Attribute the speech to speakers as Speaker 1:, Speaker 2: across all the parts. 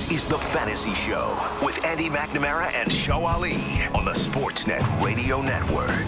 Speaker 1: This is The Fantasy Show with Andy McNamara and Show Ali on the Sportsnet Radio Network.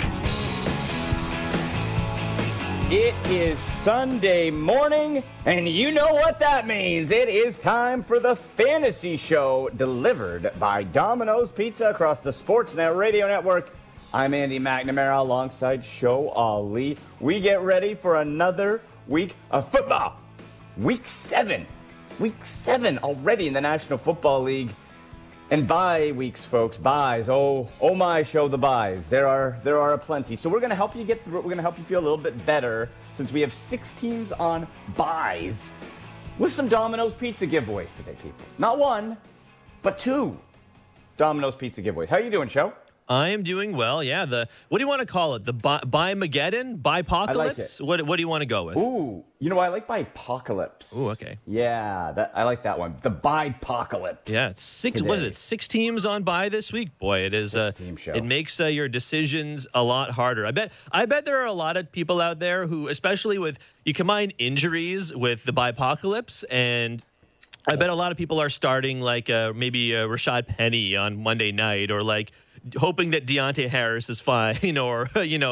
Speaker 2: It is Sunday morning, and you know what that means. It is time for The Fantasy Show, delivered by Domino's Pizza across the Sportsnet Radio Network. I'm Andy McNamara alongside Show Ali. We get ready for another week of football. Week 7 already in the National Football League. And bye weeks, folks, byes. Oh my, show the byes. There are a plenty. So we're going to help you get through it. We're going to help you feel a little bit better since we have 6 teams on byes with some Domino's Pizza giveaways today, people. Not 1, but 2 Domino's Pizza giveaways. How are you doing, Show?
Speaker 3: I am doing well, yeah. What do you want to call it? The Bi-Mageddon? Bi-apocalypse?
Speaker 2: I like it.
Speaker 3: What do you want to go with?
Speaker 2: Ooh, you know, I like Bi-apocalypse.
Speaker 3: Ooh, okay.
Speaker 2: Yeah, I like that one. The Bi-apocalypse.
Speaker 3: Yeah, it's 6. Today. What is it? 6 teams on bye this week. Boy, it is.
Speaker 2: 6-team show.
Speaker 3: It makes your decisions a lot harder. I bet there are a lot of people out there who, especially with you combine injuries with the Bi-apocalypse, and I bet a lot of people are starting like maybe Rashad Penny on Monday night, or like hoping that Deontay Harris is fine, or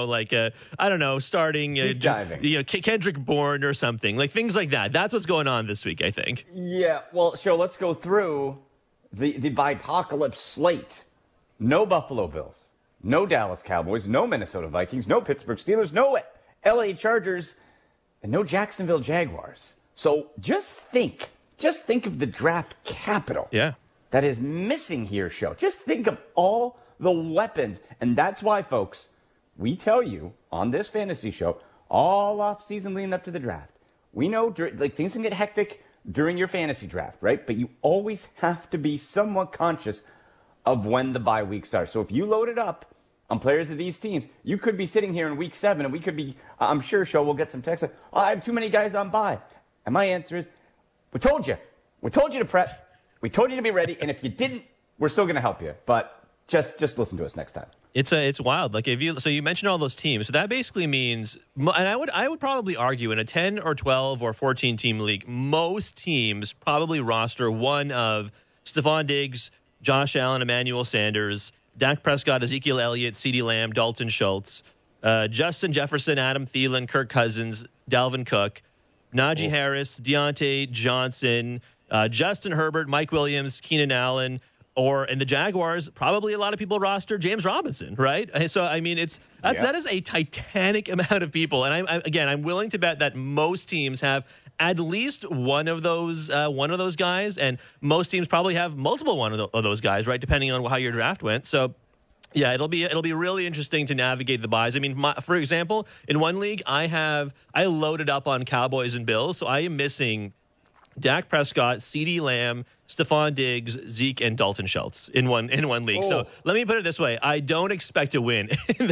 Speaker 3: I don't know, starting Kendrick Bourne or something, like things like that. That's what's going on this week, I think.
Speaker 2: Yeah, well, sure. Let's go through the Bi-apocalypse slate. No Buffalo Bills, no Dallas Cowboys, no Minnesota Vikings, no Pittsburgh Steelers, no LA Chargers, and no Jacksonville Jaguars. So just think of the draft capital.
Speaker 3: Yeah.
Speaker 2: That is missing here, Show. Just think of all the weapons. And that's why, folks, we tell you on this fantasy show, all off season leading up to the draft, we know things can get hectic during your fantasy draft, right? But you always have to be somewhat conscious of when the bye weeks are. So if you load it up on players of these teams, you could be sitting here in week 7 and we could be, I'm sure, Show, we'll get some text like, oh, I have too many guys on bye. And my answer is, we told you to prep. We told you to be ready. And if you didn't, we're still going to help you. But just listen to us next time.
Speaker 3: It's wild. Like so you mentioned all those teams. So that basically means, and I would probably argue in a 10 or 12 or 14 team league, most teams probably roster one of Stephon Diggs, Josh Allen, Emmanuel Sanders, Dak Prescott, Ezekiel Elliott, CeeDee Lamb, Dalton Schultz, Justin Jefferson, Adam Thielen, Kirk Cousins, Dalvin Cook, Najee Harris, Deontay Johnson, Justin Herbert, Mike Williams, Keenan Allen. And the Jaguars, probably a lot of people roster James Robinson, right? So, I mean, that is a titanic amount of people. And I'm willing to bet that most teams have at least one of those guys, and most teams probably have multiple one of those guys, right? Depending on how your draft went. So, yeah, it'll be really interesting to navigate the buys. I mean, for example, in one league, I loaded up on Cowboys and Bills, so I am missing Dak Prescott, CeeDee Lamb, Stephon Diggs, Zeke, and Dalton Schultz in one league. Oh. So let me put it this way: I don't expect to win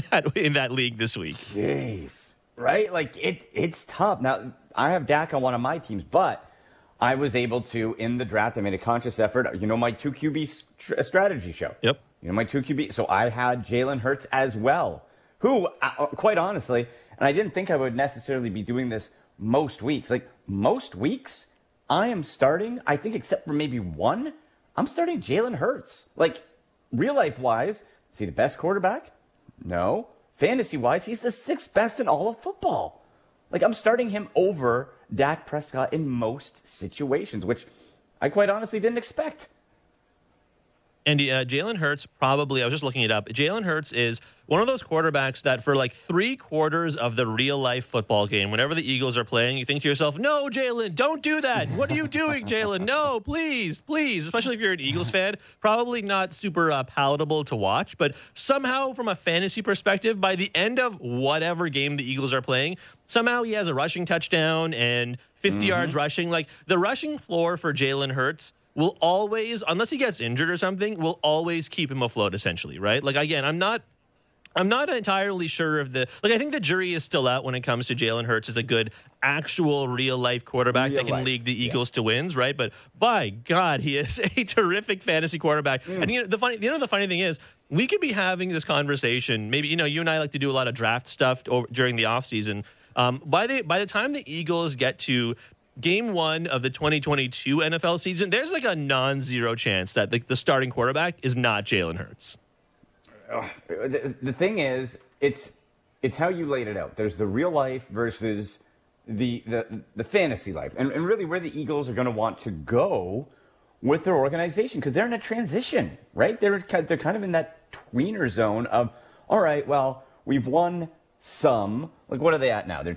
Speaker 3: in that league this week.
Speaker 2: Jeez, right? Like it's tough. Now I have Dak on one of my teams, but I was able to in the draft. I made a conscious effort. You know my 2 QB strategy Show.
Speaker 3: Yep.
Speaker 2: You know my 2 QB. So I had Jalen Hurts as well. Who, quite honestly, and I didn't think I would necessarily be doing this most weeks. Like most weeks, I am starting, I think except for maybe one, I'm starting Jalen Hurts. Like, real life-wise, is he the best quarterback? No. Fantasy-wise, he's the 6th best in all of football. Like, I'm starting him over Dak Prescott in most situations, which I quite honestly didn't expect.
Speaker 3: And Jalen Hurts probably, I was just looking it up, Jalen Hurts is one of those quarterbacks that for like 3/4 of the real-life football game, whenever the Eagles are playing, you think to yourself, no, Jalen, don't do that. What are you doing, Jalen? No, please, especially if you're an Eagles fan. Probably not super palatable to watch, but somehow from a fantasy perspective, by the end of whatever game the Eagles are playing, somehow he has a rushing touchdown and 50 yards rushing. Like the rushing floor for Jalen Hurts will always, unless he gets injured or something, will always keep him afloat, essentially, right? Like, again, I'm not entirely sure of I think the jury is still out when it comes to Jalen Hurts as a good actual real-life quarterback that can lead the Eagles to wins, right? But by God, he is a terrific fantasy quarterback. And the funny thing is, we could be having this conversation. Maybe, you and I like to do a lot of draft stuff during the offseason. By the time the Eagles get to game one of the 2022 NFL season, there's like a non-zero chance that the starting quarterback is not Jalen Hurts.
Speaker 2: The thing is, it's how you laid it out. There's the real life versus the fantasy life, and really where the Eagles are going to want to go with their organization, because they're in a transition, right? They're kind of in that tweener zone of, all right, well, we've won some. Like, what are they at now? They're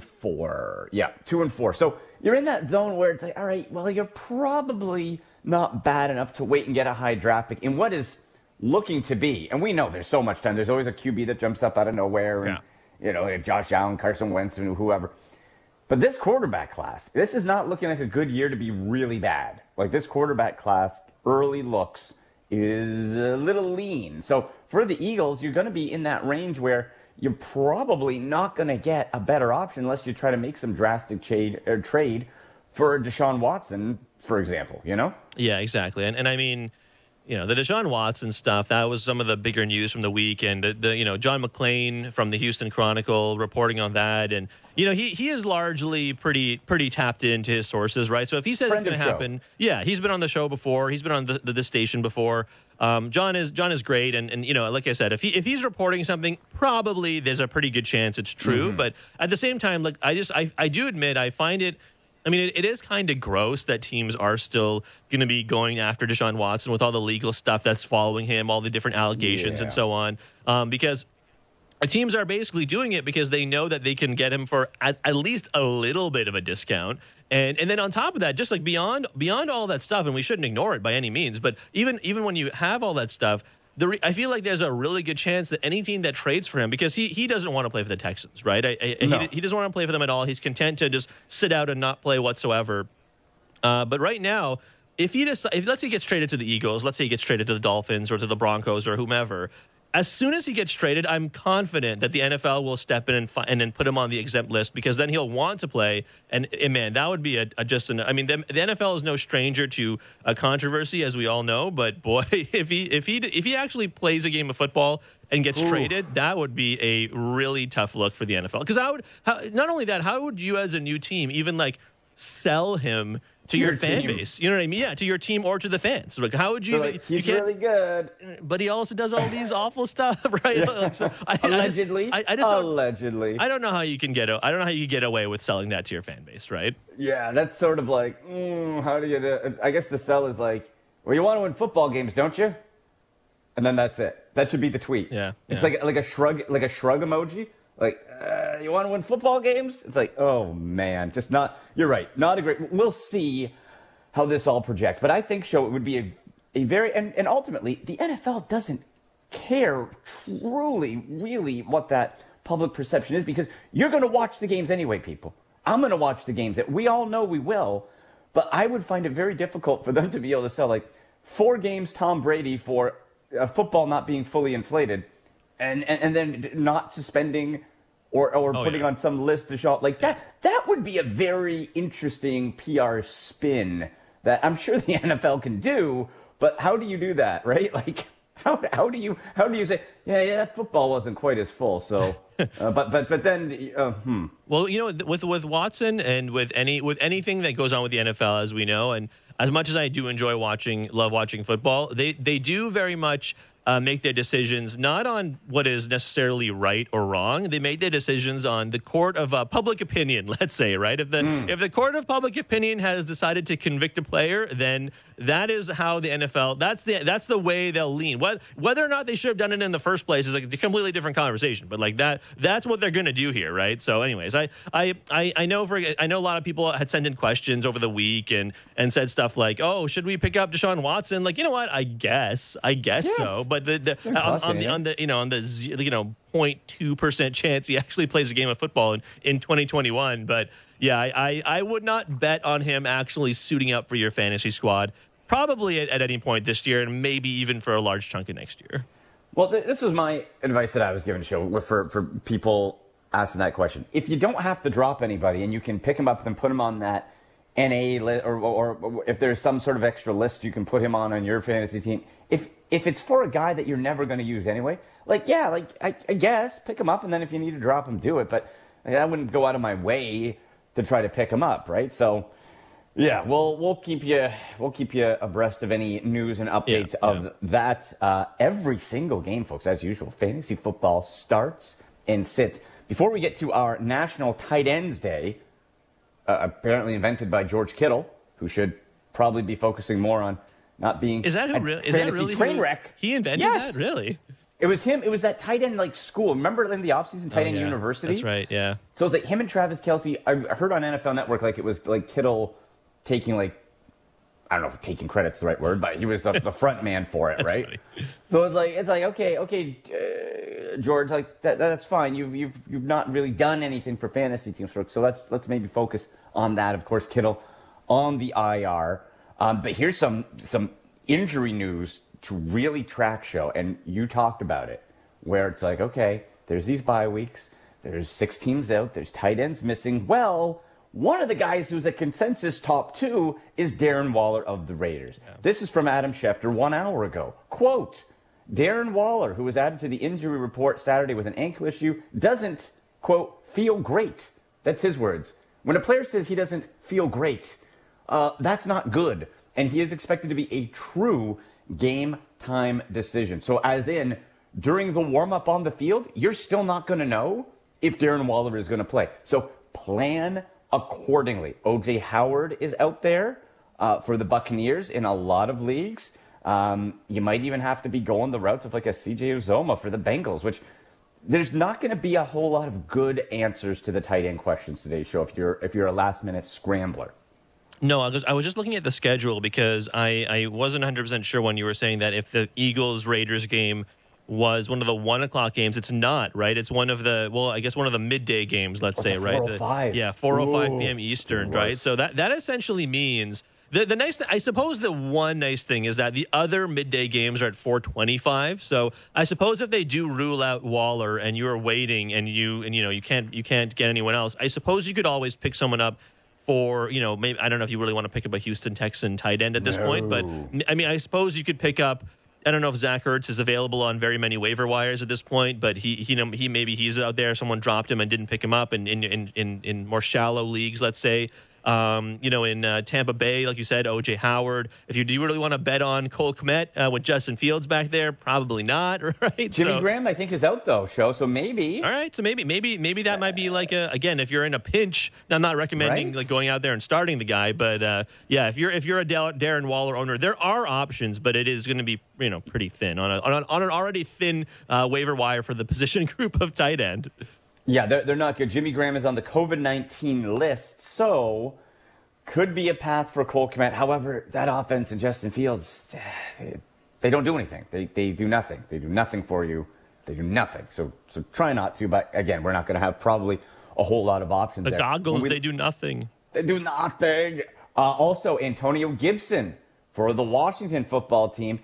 Speaker 2: 2-4. Yeah, 2-4. So you're in that zone where it's like, all right, well, you're probably not bad enough to wait and get a high draft pick in what is looking to be, and we know there's so much time. There's always a QB that jumps up out of nowhere, and like Josh Allen, Carson Wentz, and whoever. But this quarterback class, this is not looking like a good year to be really bad. Like, this quarterback class, early looks, is a little lean. So for the Eagles, you're going to be in that range where you're probably not going to get a better option unless you try to make some drastic trade for Deshaun Watson, for example,
Speaker 3: Yeah, exactly. And I mean, the Deshaun Watson stuff, that was some of the bigger news from the week. And the John McClain from the Houston Chronicle reporting on that. And, he is largely pretty tapped into his sources, right? So if he says it's going to happen, he's been on the show before. He's been on this station before. John is great. And like I said, if he's reporting something, probably there's a pretty good chance it's true. Mm-hmm. But at the same time, like, I do admit, I find it, I mean, it is kind of gross that teams are still going to be going after Deshaun Watson with all the legal stuff that's following him, all the different allegations and so on, because teams are basically doing it because they know that they can get him for at least a little bit of a discount. And then on top of that, just like beyond all that stuff, and we shouldn't ignore it by any means, but even when you have all that stuff, I feel like there's a really good chance that any team that trades for him, because he doesn't want to play for the Texans, right? No. He doesn't want to play for them at all. He's content to just sit out and not play whatsoever. But right now, if let's say he gets traded to the Eagles, let's say he gets traded to the Dolphins or to the Broncos or whomever, as soon as he gets traded, I'm confident that the NFL will step in and then put him on the exempt list, because then he'll want to play. And man, that would be the NFL is no stranger to a controversy, as we all know. But boy, if he actually plays a game of football and gets traded, that would be a really tough look for the NFL. Because not only that, how would you as a new team even like sell him to your fan base? You know what I mean? Yeah, to your team or to the fans. Like, how would you?
Speaker 2: So, he's really good,
Speaker 3: but he also does all these awful stuff, right? Like, so
Speaker 2: allegedly.
Speaker 3: I just
Speaker 2: allegedly.
Speaker 3: I don't know how you can get. I don't know how you get away with selling that to your fan base, right?
Speaker 2: Yeah, that's sort of like, how do you? I guess the sell is like, well, you want to win football games, don't you? And then that's it. That should be the tweet.
Speaker 3: Yeah,
Speaker 2: it's like a shrug emoji. Like, you want to win football games? It's like, oh, man, just not – you're right. Not a great – we'll see how this all projects. But I think, it would be a very – and ultimately, the NFL doesn't care truly, really what that public perception is, because you're going to watch the games anyway, people. I'm going to watch the games. We all know we will. But I would find it very difficult for them to be able to sell, like, 4 games Tom Brady for football not being fully inflated – and then not suspending or putting on some list to show up like that would be a very interesting PR spin that I'm sure the NFL can do. But how do you do that, right? Like how do you say that football wasn't quite as full, so but then
Speaker 3: Well, with Watson and with anything that goes on with the NFL, as we know, and as much as I do love watching football, they do very much make their decisions not on what is necessarily right or wrong. They make their decisions on the court of public opinion, let's say, right? If the court of public opinion has decided to convict a player, then that is how the NFL, that's the way they'll lean. Whether or not they should have done it in the first place is like a completely different conversation. But like that's what they're going to do here, right? So anyways, I know a lot of people had sent in questions over the week and said stuff like, oh, should we pick up Deshaun Watson? Like, you know what? I guess so. But on the 0.2% chance he actually plays a game of football in 2021. But yeah, I would not bet on him actually suiting up for your fantasy squad, probably at any point this year, and maybe even for a large chunk of next year.
Speaker 2: Well, this was my advice that I was given, for people asking that question. If you don't have to drop anybody and you can pick him up and put him on that NA list, or if there's some sort of extra list you can put him on your fantasy team, if it's for a guy that you're never going to use anyway, I guess pick him up, and then if you need to drop him, do it. But I wouldn't go out of my way to try to pick him up, right? So, yeah, we'll keep you abreast of any news and updates of that every single game, folks. As usual, fantasy football starts and sits. Before we get to our National Tight Ends Day, apparently invented by George Kittle, who should probably be focusing more on not being
Speaker 3: is that really
Speaker 2: train wreck.
Speaker 3: He invented that, really?
Speaker 2: It was him. It was that tight end like school. Remember in the offseason, tight end university?
Speaker 3: That's right, yeah.
Speaker 2: So it's like him and Travis Kelce. I heard on NFL Network like it was like Kittle taking like, I don't know if taking credit's the right word, but he was the front man for it, right?
Speaker 3: Funny.
Speaker 2: So it's like okay, George, like that's fine. You've not really done anything for fantasy teams, so let's maybe focus on that. Of course, Kittle on the IR. But here's some injury news to really track show, and you talked about it, where it's like, okay, there's these bye weeks, there's 6 teams out, there's tight ends missing. Well, one of the guys who's a consensus top 2 is Darren Waller of the Raiders. Yeah. This is from Adam Schefter 1 hour ago. Quote, Darren Waller, who was added to the injury report Saturday with an ankle issue, doesn't, quote, feel great. That's his words. When a player says he doesn't feel great, that's not good. And he is expected to be a true game time decision. So as in, during the warm-up on the field, you're still not going to know if Darren Waller is going to play. So plan accordingly. O.J. Howard is out there for the Buccaneers in a lot of leagues. You might even have to be going the routes of like a C.J. Uzomah for the Bengals, which there's not going to be a whole lot of good answers to the tight end questions today's show if you're a last-minute scrambler.
Speaker 3: No, I was just looking at the schedule because I wasn't 100% sure when you were saying that if the Eagles-Raiders game was one of the 1 o'clock games. It's not, right? It's one of the, I guess one of the midday games, let's say, right? 4:05 p.m. Eastern, right? So that essentially means the nice I suppose the one nice thing is that the other midday games are at 4:25. So I suppose if they do rule out Waller and you're waiting and you can't get anyone else, I suppose you could always pick someone up for, maybe, I don't know if you really want to pick up a Houston Texan tight end at this point, but I mean, I suppose you could pick up, I don't know if Zach Ertz is available on very many waiver wires at this point, but he maybe he's out there. Someone dropped him and didn't pick him up in more shallow leagues, let's say. In Tampa Bay, like you said, O.J. Howard. If you do really want to bet on Cole Kmet with Justin Fields back there, probably not, right?
Speaker 2: Jimmy Graham, I think, is out, though, so maybe.
Speaker 3: All right, so maybe that might be like again, if you're in a pinch, I'm not recommending like going out there and starting the guy, but if you're a Darren Waller owner, there are options, but it is going to be pretty thin on an already thin waiver wire for the position group of tight end.
Speaker 2: Yeah, they're not good. Jimmy Graham is on the COVID-19 list, so could be a path for Cole Kmet. However, that offense and Justin Fields, they don't do anything. They do nothing. They do nothing for you. They do nothing. So try not to. But again, we're not going to have probably a whole lot of options.
Speaker 3: The goggles, they do nothing.
Speaker 2: They do nothing. Also, Antonio Gibson for the Washington football team.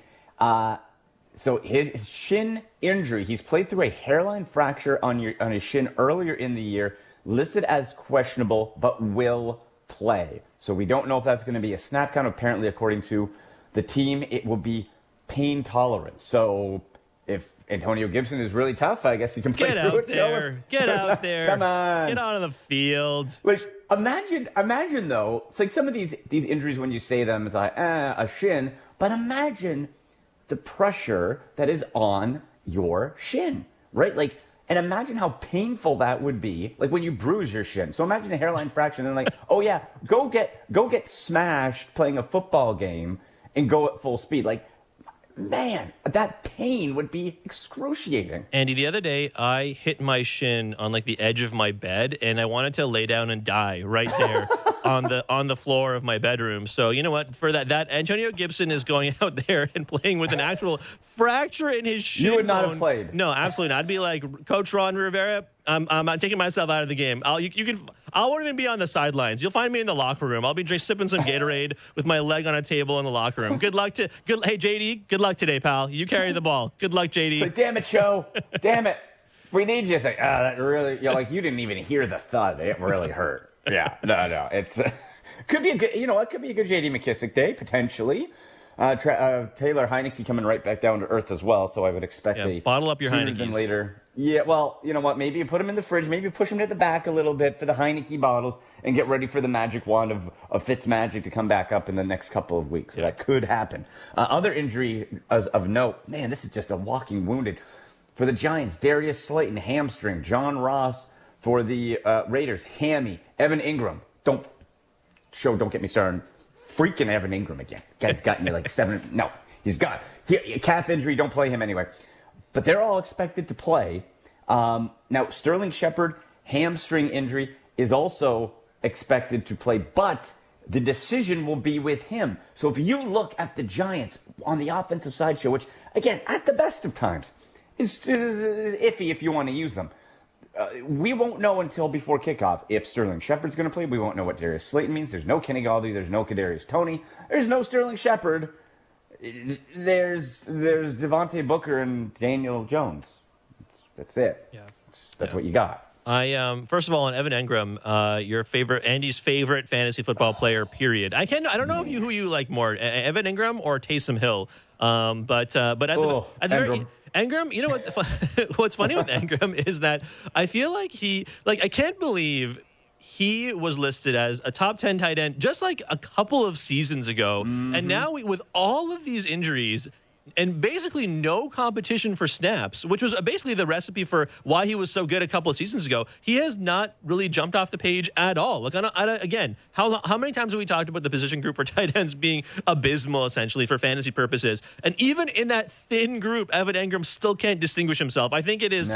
Speaker 2: So his shin injury, he's played through a hairline fracture on his shin earlier in the year, listed as questionable, but will play. So we don't know if that's going to be a snap count. Apparently, according to the team, it will be pain tolerant. So if Antonio Gibson is really tough, I guess he can play
Speaker 3: Get
Speaker 2: through
Speaker 3: out
Speaker 2: it.
Speaker 3: there. Get out there.
Speaker 2: Come on.
Speaker 3: Get out of the field.
Speaker 2: Like, imagine though, it's like some of these injuries when you say them, it's like, a shin, but imagine the pressure that is on your shin, right? Like, and imagine how painful that would be, like when you bruise your shin. So imagine a hairline fracture, and then like, oh yeah, go get smashed playing a football game and go at full speed. Like, man, that pain would be excruciating.
Speaker 3: Andy, the other day I hit my shin on like the edge of my bed, and I wanted to lay down and die right there on the floor of my bedroom. So you know what? For that Antonio Gibson is going out there and playing with an actual fracture in his shin.
Speaker 2: You would not have played.
Speaker 3: No, absolutely not. I'd be like, Coach Ron Rivera, I'm taking myself out of the game. I won't even be on the sidelines. You'll find me in the locker room. I'll be just sipping some Gatorade with my leg on a table in the locker room. Hey JD, good luck today, pal. You carry the ball. Good luck, JD.
Speaker 2: It's like, damn it, Joe. Damn it. We need you. It's like, that really, you didn't even hear the thud. It really hurt. Yeah, no. It's could be a good, it could be a good J.D. McKissic day potentially. Taylor Heineke coming right back down to earth as well. So I would expect a
Speaker 3: bottle up your
Speaker 2: sooner
Speaker 3: Heinekes.
Speaker 2: than later Yeah, well, you know what? Maybe you put them in the fridge. Maybe you push them to the back a little bit for the Heineke bottles and get ready for the magic wand of Fitzmagic to come back up in the next couple of weeks. So that could happen. Other injury of note, man, this is just a walking wounded. For the Giants, Darius Slayton, hamstring. John Ross for the Raiders, hammy. Evan Ingram, don't get me started. Freaking Evan Ingram again. Guy's gotten me like 7. No, he's got calf injury. Don't play him anyway. But they're all expected to play. Now, Sterling Shepard, hamstring injury, is also expected to play, but the decision will be with him. So if you look at the Giants on the offensive side show, which, again, at the best of times, is iffy if you want to use them. We won't know until before kickoff if Sterling Shepard's going to play. We won't know what Darius Slayton means. There's no Kenny Galladay. There's no Kadarius Toney. There's no Sterling Shepard. There's Devontae Booker and Daniel Jones. That's it.
Speaker 3: Yeah,
Speaker 2: that's what you got.
Speaker 3: I first of all, on Evan Engram, Andy's favorite fantasy football player. Period. I don't know who you like more, Evan Engram or Taysom Hill. But at the Engram, you know what's funny with Engram is that I feel like I can't believe he was listed as a top 10 tight end just like a couple of seasons ago. Mm-hmm. And now with all of these injuries and basically no competition for snaps, which was basically the recipe for why he was so good a couple of seasons ago, he has not really jumped off the page at all. Like, again, how many times have we talked about the position group for tight ends being abysmal, essentially, for fantasy purposes? And even in that thin group, Evan Engram still can't distinguish himself. I think it is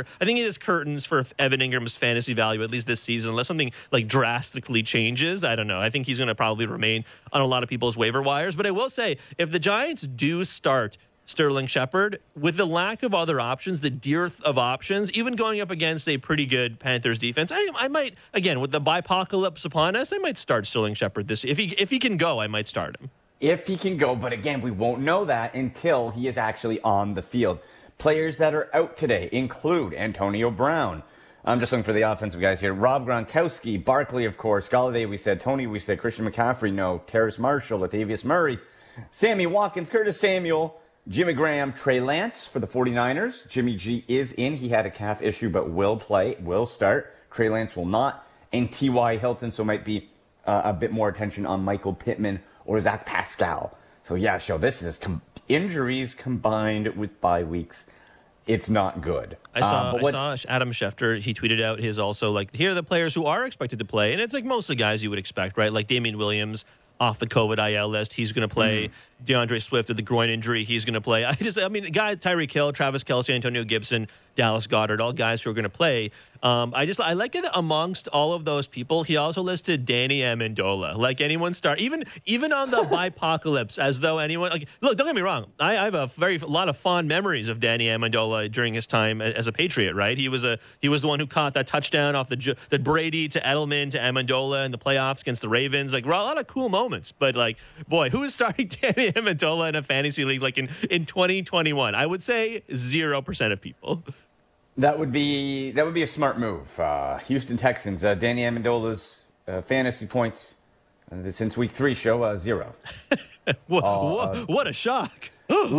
Speaker 3: curtains for Evan Ingram's fantasy value, at least this season, unless something like drastically changes. I don't know. I think he's going to probably remain on a lot of people's waiver wires. But I will say, if the Giants do start Sterling Shepard, with the lack of other options, the dearth of options, even going up against a pretty good Panthers defense, I might, again, with the bipocalypse upon us, I might start Sterling Shepard this. If he can go, I might start him.
Speaker 2: If he can go, but again, we won't know that until he is actually on the field. Players that are out today include Antonio Brown. I'm just looking for the offensive guys here. Rob Gronkowski, Barkley, of course, Galladay, we said, Tony, we said, Christian McCaffrey, no, Terrace Marshall, Latavius Murray, Sammy Watkins, Curtis Samuel, Jimmy Graham, Trey Lance for the 49ers. Jimmy G is in. He had a calf issue, but will play, will start. Trey Lance will not. And T.Y. Hilton, so might be a bit more attention on Michael Pittman or Zach Pascal. So, yeah, this is injuries combined with bye weeks. It's not good.
Speaker 3: I saw Adam Schefter. He tweeted out his also, like, here are the players who are expected to play. And it's like most of the guys you would expect, right? Like Damian Williams off the COVID IL list. He's going to play. Mm-hmm. DeAndre Swift with the groin injury. He's going to play. Tyreek Hill, Travis Kelce, Antonio Gibson, Dallas Goedert, all guys who are going to play. I like it amongst all of those people. He also listed Danny Amendola. Like anyone even on the bipocalypse, as though anyone, like, look, don't get me wrong. I have a lot of fond memories of Danny Amendola during his time as a Patriot, right? He was the one who caught that touchdown off the Brady to Edelman to Amendola in the playoffs against the Ravens. Like, a lot of cool moments. But, like, boy, who is starting Danny Amendola in a fantasy league like in 2021? I would say 0% of people.
Speaker 2: That would be a smart move. Houston Texans, Danny Amendola's fantasy points since week 3 show 0.
Speaker 3: What a shock!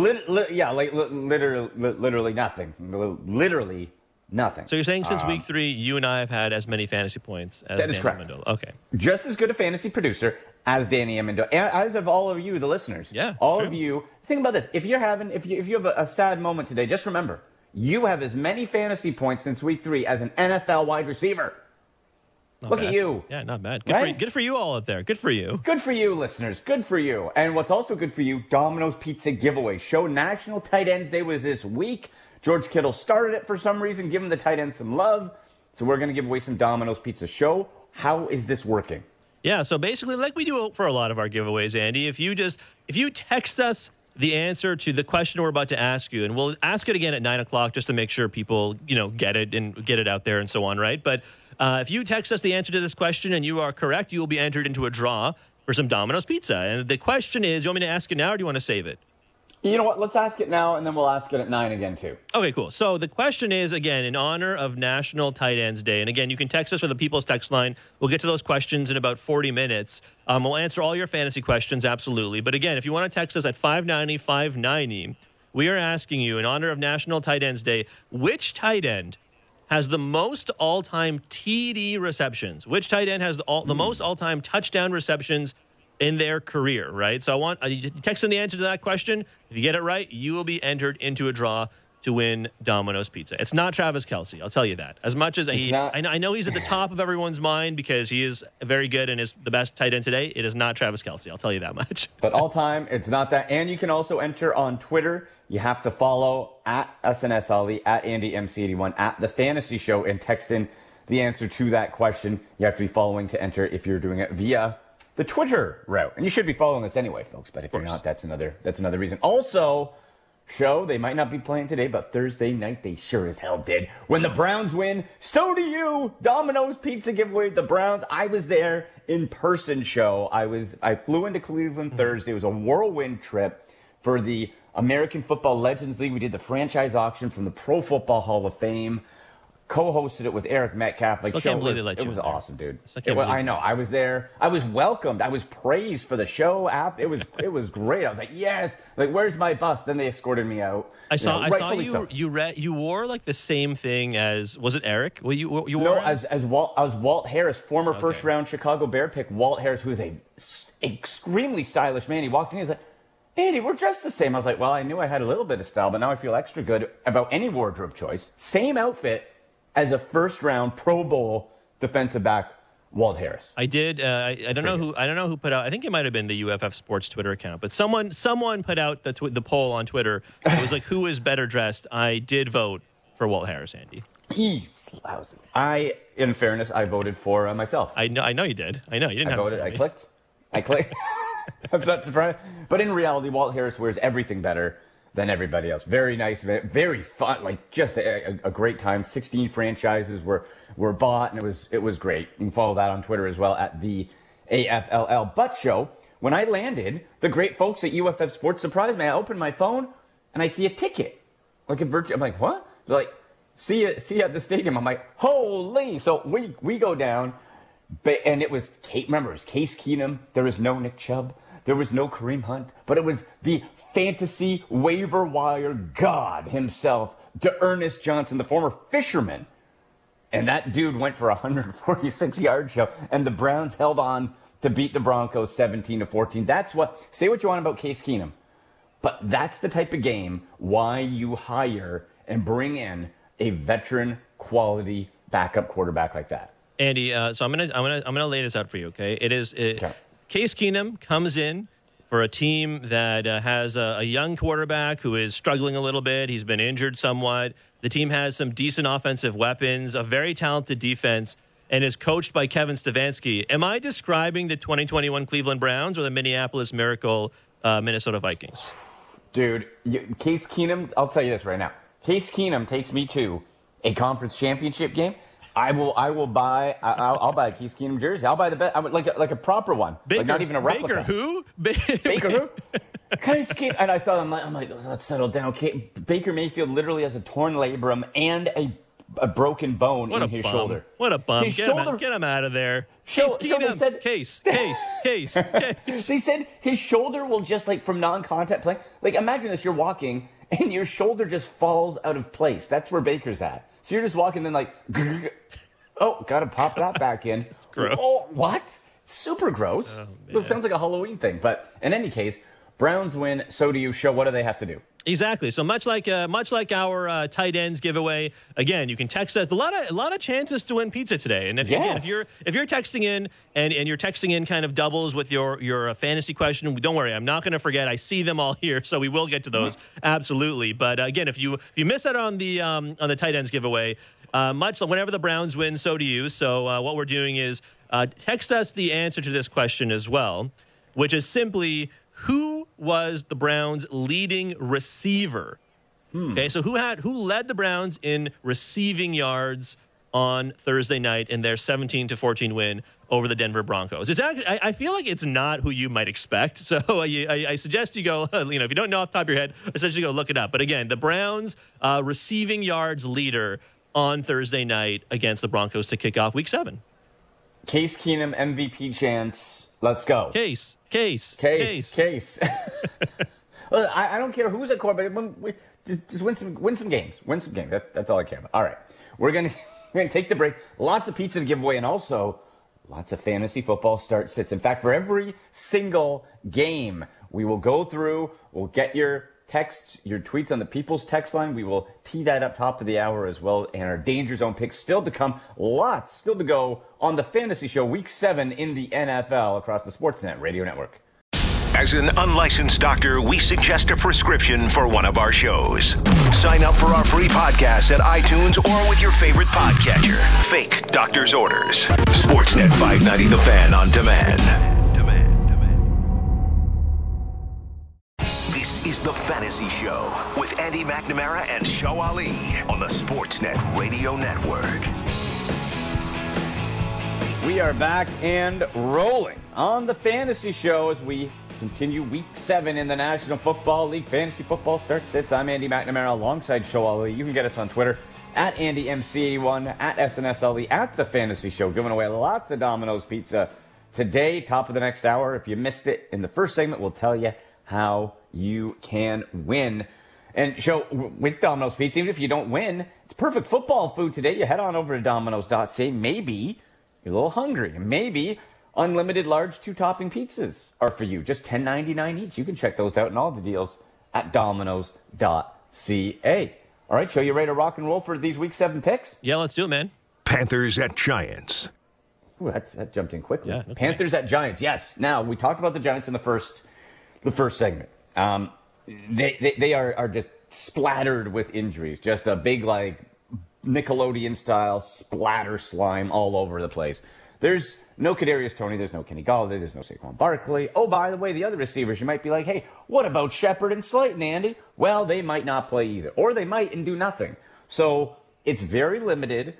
Speaker 2: Literally nothing. Literally nothing.
Speaker 3: So you're saying since week 3, you and I have had as many fantasy points as Danny Amendola? Okay,
Speaker 2: just as good a fantasy producer as Danny Amendola, as of all of you, the listeners.
Speaker 3: Yeah,
Speaker 2: all of you. Think about this: if you have a sad moment today, just remember. You have as many fantasy points since week 3 as an NFL wide receiver. Look at you.
Speaker 3: Yeah, not bad. Good for you all out there. Good for you.
Speaker 2: Good for you, listeners. Good for you. And what's also good for you, Domino's Pizza giveaway. Show National Tight Ends Day was this week. George Kittle started it for some reason, giving the tight ends some love. So we're going to give away some Domino's Pizza. Show, how is this working?
Speaker 3: Yeah, so basically, like we do for a lot of our giveaways, Andy, if you text us the answer to the question we're about to ask you, and we'll ask it again at 9 o'clock just to make sure people, get it and get it out there and so on, right? But if you text us the answer to this question and you are correct, you will be entered into a draw for some Domino's Pizza. And the question is, do you want me to ask it now or do you want to save it?
Speaker 2: You know what? Let's ask it now, and then we'll ask it at 9 again, too.
Speaker 3: Okay, cool. So the question is, again, in honor of National Tight Ends Day. And again, you can text us for the People's Text line. We'll get to those questions in about 40 minutes. We'll answer all your fantasy questions, absolutely. But again, if you want to text us at 590-590, we are asking you, in honor of National Tight Ends Day, which tight end has the most all-time TD receptions? Which tight end has the most all-time touchdown receptions in their career, right? So I want you text in the answer to that question. If you get it right, you will be entered into a draw to win Domino's Pizza. It's not Travis Kelce, I'll tell you that. As much as I know he's at the top of everyone's mind because he is very good and is the best tight end today, it is not Travis Kelce, I'll tell you that much.
Speaker 2: But all time, it's not that. And you can also enter on Twitter. You have to follow at SNS Ali, at AndyMC81, at The Fantasy Show, and text in the answer to that question. You have to be following to enter if you're doing it via the Twitter route. And you should be following us anyway, folks. But if you're not, that's another reason. Also, show, they might not be playing today, but Thursday night they sure as hell did. When the Browns win, so do you. Domino's Pizza giveaway, the Browns. I was there in person, show. I flew into Cleveland Thursday. It was a whirlwind trip for the American Football Legends League. We did the franchise auction from the Pro Football Hall of Fame. Co-hosted it with Eric Metcalf.
Speaker 3: Still can't believe they let you.
Speaker 2: It was awesome, dude.
Speaker 3: I
Speaker 2: know. I was there. I was welcomed. I was praised for the show. It was great. I was like, yes. Like, where's my bus? Then they escorted me out.
Speaker 3: I saw you wore like the same thing as, was it Eric? Well, you wore
Speaker 2: no, as Walt Harris, former first round Chicago Bear pick. Walt Harris, who is a extremely stylish man. He walked in. He's like, Andy, we're dressed the same. I was like, well, I knew I had a little bit of style, but now I feel extra good about any wardrobe choice. Same outfit as a first-round Pro Bowl defensive back, Walt Harris.
Speaker 3: I did. I don't know who put out. I think it might have been the UFF Sports Twitter account, but someone put out the poll on Twitter. It was like, who is better dressed? I did vote for Walt Harris, Andy.
Speaker 2: He's lousy. In fairness, I voted for myself.
Speaker 3: I know you did. I know you didn't.
Speaker 2: I clicked. I'm not surprised. But in reality, Walt Harris wears everything better than everybody else. Very nice, very fun, like just a great time. 16 franchises were bought, and it was great. You can follow that on Twitter as well at the AFLL. But show, when I landed, the great folks at UFF Sports surprised me. I opened my phone and I see a ticket, like a virtual. I'm like, what? They're like, see you at the stadium. I'm like, holy! So we go down, and it was Case Keenum. There was no Nick Chubb. There was no Kareem Hunt, but it was the fantasy waiver wire god himself, D'Ernest Johnson, the former fisherman. And that dude went for a 146-yard show, and the Browns held on to beat the Broncos 17-14. That's say what you want about Case Keenum, but that's the type of game why you hire and bring in a veteran quality backup quarterback like that.
Speaker 3: Andy, so I'm gonna lay this out for you, okay? Okay. Case Keenum comes in for a team that has a young quarterback who is struggling a little bit. He's been injured somewhat. The team has some decent offensive weapons, a very talented defense, and is coached by Kevin Stefanski. Am I describing the 2021 Cleveland Browns or the Minneapolis Miracle Minnesota Vikings?
Speaker 2: Dude, Case Keenum, I'll tell you this right now. Case Keenum takes me to a conference championship game. I'll buy a Case Keenum jersey. I'll buy the best, like a proper one, like not even a replica.
Speaker 3: Baker who?
Speaker 2: Baker who? Case Keenum, and I saw them. I'm like, let's settle down. Baker Mayfield literally has a torn labrum and a broken bone in his shoulder.
Speaker 3: What a bum! Get him out of there. Case Keenum. Case.
Speaker 2: They said his shoulder will just from non-contact playing. Like imagine this: you're walking and your shoulder just falls out of place. That's where Baker's at. So you're just walking, then gotta pop that back in.
Speaker 3: Gross.
Speaker 2: Oh, what? Super gross. Oh, it sounds like a Halloween thing. But in any case, Browns win. So do you. Show. What do they have to do?
Speaker 3: Exactly. So much like our tight ends giveaway. Again, you can text us. A lot of chances to win pizza today. And if you're texting in and you're texting in kind of doubles with your fantasy question, don't worry. I'm not going to forget. I see them all here, so we will get to those absolutely. But again, if you miss out on the tight ends giveaway, whenever the Browns win, so do you. So what we're doing is text us the answer to this question as well, which is simply, who was the Browns' leading receiver? Okay, so who led the Browns in receiving yards on Thursday night in their 17-14 win over the Denver Broncos? It's actually, I feel like it's not who you might expect. So I suggest you go, if you don't know off the top of your head, I suggest you go look it up. But again, the Browns' receiving yards leader on Thursday night against the Broncos to kick off Week 7.
Speaker 2: Case Keenum MVP chance. Let's go.
Speaker 3: Case.
Speaker 2: Look, I don't care who's at quarterback. Just win some games. Win some games. That's all I care about. All right. We're gonna take the break. Lots of pizza to give away, and also lots of fantasy football start sits. In fact, for every single game, we will go through. We'll get your texts, your tweets on the People's Text line. We will tee that up top of the hour as well. And our Danger Zone picks still to come. Lots still to go on the Fantasy Show, Week 7 in the NFL across the Sportsnet Radio Network.
Speaker 1: As an unlicensed doctor, we suggest a prescription for one of our shows. Sign up for our free podcast at iTunes or with your favorite podcatcher. Fake doctor's orders. Sportsnet 590 The Fan on demand. This is The Fantasy Show with Andy McNamara and Show Ali on the Sportsnet Radio Network.
Speaker 2: We are back and rolling on the Fantasy Show as we continue Week 7 in the National Football League. Fantasy football starts sits. I'm Andy McNamara alongside Show Ali. You can get us on Twitter at AndyMC81, at SNSLE, at The Fantasy Show. Giving away lots of Domino's Pizza today, top of the next hour. If you missed it in the first segment, we'll tell you how you can win. And Show, with Domino's Pizza, even if you don't win, it's perfect football food today. You head on over to Domino's.ca. Maybe you're a little hungry. Maybe unlimited large 2-topping pizzas are for you. Just $10.99 each. You can check those out and all the deals at Domino's.ca. All right, Show, you ready to rock and roll for these Week 7 picks?
Speaker 3: Yeah, let's do it, man.
Speaker 1: Panthers at Giants.
Speaker 2: Ooh, that jumped in quickly.
Speaker 3: Yeah, okay.
Speaker 2: Panthers at Giants, yes. Now, we talked about the Giants in the first segment. They are just splattered with injuries. Just a big, like, Nickelodeon-style splatter slime all over the place. There's no Kadarius Toney, there's no Kenny Golladay, there's no Saquon Barkley. Oh, by the way, the other receivers, you might be like, hey, what about Shepard and Slayton, Andy? Well, they might not play either. Or they might and do nothing. So it's very limited.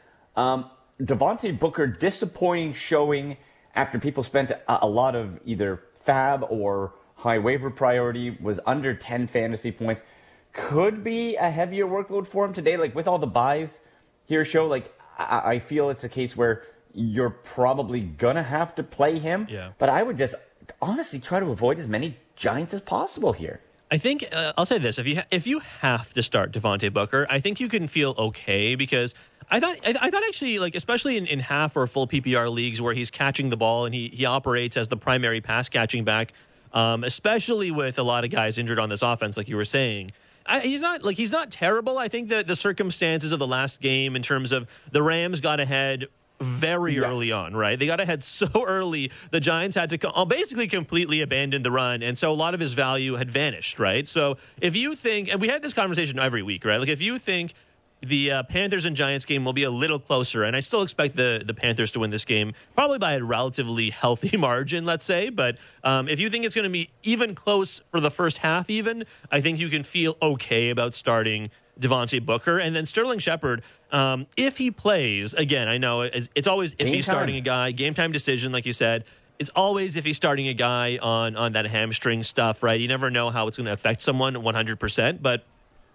Speaker 2: Devontae Booker, disappointing showing after people spent a lot of either fab or high waiver priority, was under 10 fantasy points. Could be a heavier workload for him today, like with all the buys here, Show. Like, I feel it's a case where you're probably going to have to play him.
Speaker 3: Yeah.
Speaker 2: But I would just honestly try to avoid as many Giants as possible here.
Speaker 3: I think I'll say this: if you have to start Devontae Booker, I think you can feel okay, because I thought actually, like, especially in half or full PPR leagues where he's catching the ball and he operates as the primary pass catching back, especially with a lot of guys injured on this offense, like you were saying. He's not terrible. I think that the circumstances of the last game, in terms of the Rams got ahead very early on, right? They got ahead so early, the Giants had to basically completely abandon the run, and so a lot of his value had vanished, right? So if you think, and we had this conversation every week, right? Like, if you think the Panthers and Giants game will be a little closer, and I still expect the Panthers to win this game, probably by a relatively healthy margin, let's say, but if you think it's going to be even close for the first half even, I think you can feel okay about starting Devontae Booker. And then Sterling Shepard, if he plays, again, I know it's always if he's starting a guy, game time decision, like you said. It's always if he's starting a guy on that hamstring stuff, right? You never know how it's going to affect someone 100%. But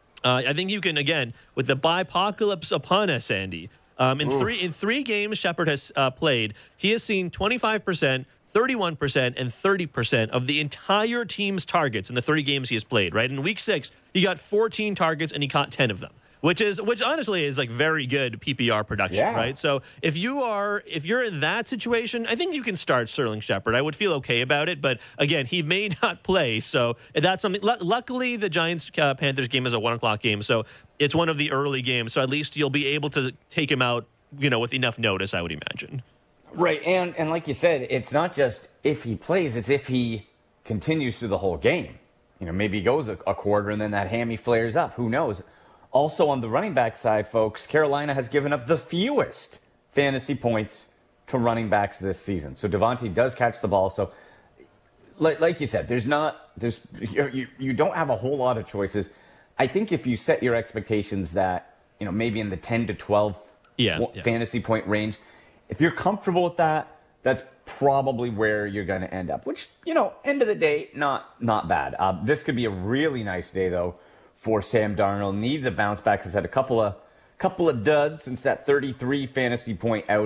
Speaker 3: I think you can, again, with the bipocalypse upon us, Andy, in three games Shepard has played, he has seen 25%, 31% and 30% of the entire team's targets in the 30 games he has played, right? In week 6, he got 14 targets and he caught 10 of them, which honestly is like very good PPR production, right? So if you're in that situation, I think you can start Sterling Shepard. I would feel okay about it, but again, he may not play, so that's something. Luckily, the Giants-Panthers game is a 1:00 game, so it's one of the early games, so at least you'll be able to take him out, with enough notice, I would imagine.
Speaker 2: Right, and like you said, it's not just if he plays, it's if he continues through the whole game. Maybe he goes a quarter and then that hammy flares up. Who knows? Also on the running back side, folks, Carolina has given up the fewest fantasy points to running backs this season. So Devontae does catch the ball. So like you said, you don't have a whole lot of choices. I think if you set your expectations that, maybe in the 10 to 12 fantasy point range, if you're comfortable with that, that's probably where you're going to end up, which, end of the day, not bad. This could be a really nice day, though, for Sam Darnold. Needs a bounce back. He's had a couple of duds since that 33 fantasy point outing.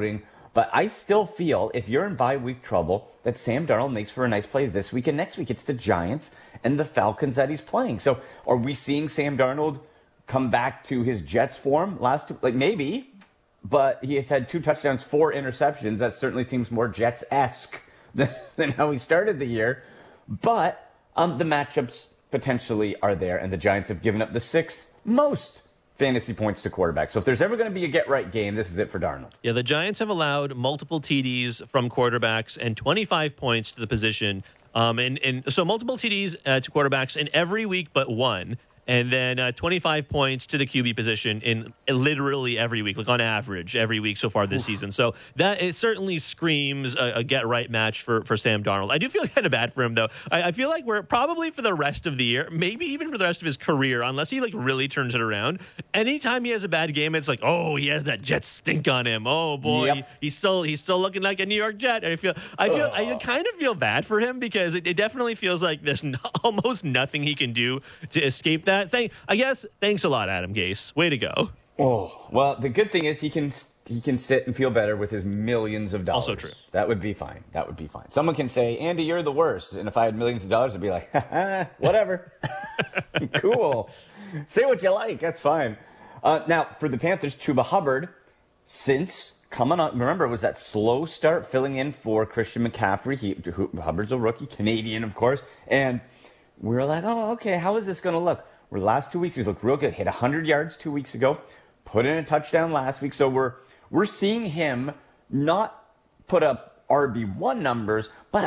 Speaker 2: But I still feel if you're in bye week trouble, that Sam Darnold makes for a nice play this week and next week. It's the Giants and the Falcons that he's playing. So are we seeing Sam Darnold come back to his Jets form like maybe, but he has had 2 touchdowns, 4 interceptions. That certainly seems more Jets-esque than how he started the year. But the matchups potentially are there, and the Giants have given up the 6th most fantasy points to quarterbacks. So if there's ever going to be a get-right game, this is it for Darnold.
Speaker 3: Yeah, the Giants have allowed multiple TDs from quarterbacks and 25 points to the position. And so multiple TDs to quarterbacks in every week but one. And then 25 points to the QB position in literally every week, like on average, every week so far this season. So that it certainly screams a get-right match for Sam Darnold. I do feel kind of bad for him, though. I feel like we're probably for the rest of the year, maybe even for the rest of his career, unless he like really turns it around. Anytime he has a bad game, it's like, oh, he has that Jet stink on him. Oh boy, he's still looking like a New York Jet. And I kind of feel bad for him because it definitely feels like there's almost nothing he can do to escape that. Thanks a lot, Adam Gase. Way to go.
Speaker 2: Oh, well, the good thing is he can sit and feel better with his millions of dollars.
Speaker 3: Also true.
Speaker 2: That would be fine. Someone can say, Andy, you're the worst. And if I had millions of dollars, I'd be like, whatever. Cool. Say what you like. That's fine. Now, for the Panthers, Chuba Hubbard, since coming on, remember, it was that slow start filling in for Christian McCaffrey. Hubbard's a rookie, Canadian, of course. And we were like, oh, okay, how is this going to look? Well, the last 2 weeks, he's looked real good. Hit 100 yards 2 weeks ago. Put in a touchdown last week. So we're seeing him not put up RB1 numbers, but